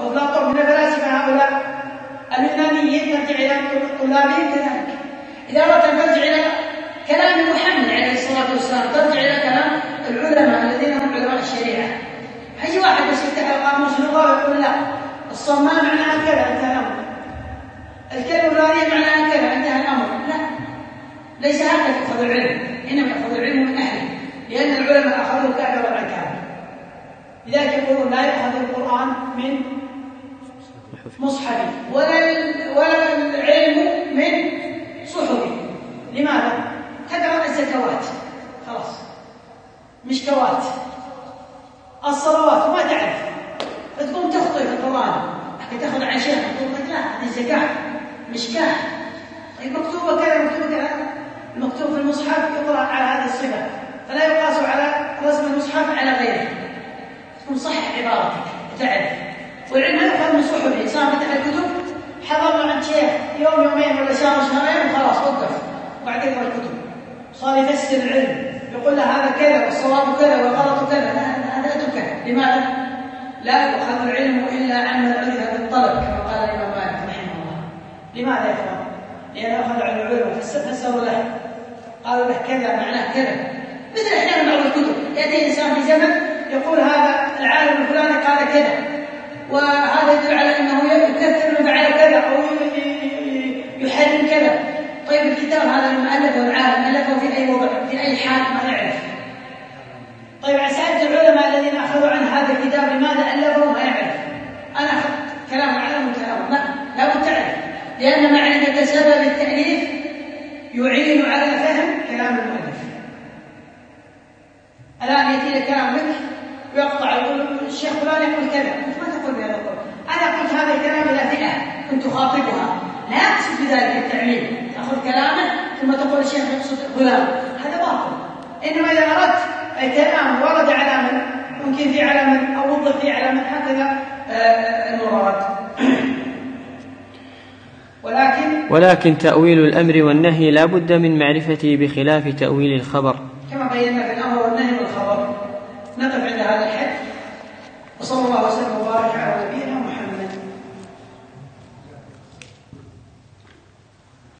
الأميين ترجع إلى طلابه كذلك. إذا أردت أن ترجع إلى كلام محمد عليه الصلاة والسلام ترجع إلى كلام العلماء الذين هم علماء الشريعة. هيجي واحد بس يفتح القاموس اللغة ويقول لا الصمام معناها كذا انتهى الأمر، الكلمة الفلانية معناها كذا انتهى الأمر. لا، ليس هكذا يأخذ العلم، إنما يأخذ العلم من أهله، لأن العلماء أخذوا كافر عن كافر. لذلك يقولون لا يأخذ القرآن من مصحف ولا العلم من صحف. لماذا؟ تقرأ الزكوات خلاص مش كوات، الصلوات ما تعرف فتقوم تخطئ في القرآن، تأخذ عن شيخ تقول لك لا هذه الزكاة مشكاة، مكتوبة كذا مكتوبة كذا، المكتوب في المصحف يقرأ على هذه الصفة فلا يقاس على رسم المصحف على غيره، تكون صحح عبارتك تعرف. والعلم لا يؤخذ من صحف، الإنسان فتح الكتب حضر له عن شيخ يوم يومين ولا شهر شهرين وخلاص وقف بعد يقرأ الكتب، صار يفسر العلم يقول له هذا كذا والصواب كذا والغلط كذا. هذا أتركه. لماذا؟ لا يؤخذ العلم إلا عمن عرف بالطلب كما قال الإمام مالك رحمه الله. لماذا يا إخوان؟ لأن أخذ عن العلم فسروا له قالوا له كذا معناه كذا. مثل أحيانا بعض الكتب يأتي إنسان في زمن يقول هذا العالم الفلاني قال كذا وهذا يدل على أنه يكفر من فعل كذا أو يحرم كذا. طيب الكتاب هذا المؤلف والعالم ألفه في أي وضع في أي حال ما يعرف. طيب عسائر العلماء الذين أخذوا عن هذا الكتاب لماذا ألفوا ما يعرف. أنا أخذ كلام العالم من كلامه لا بد تعرف، لأن معرفة سبب التأليف يعين على فهم كلام المؤلف. الآن يأتي لك كلام لك ويقطع يقول الشيخ فلان يقول كذا، أنت ما تقول بهذا القول، أنا قلت هذا الكلام إلى فئة كنت خاطبها، لا أقصد بذلك التعميم، تأخذ كلامه ثم تقول الشيخ يقصد فلان، هذا باطل. إنما إذا أردت الكلام ورد على من ممكن في على من أو وضح في على من هكذا المراد. ولكن تأويل الأمر والنهي لا بد من معرفته بخلاف تأويل الخبر كما بينا في الأمر والنهي والخبر. نقف عند هذا الحد وصلى الله وسلم وبارك على نبينا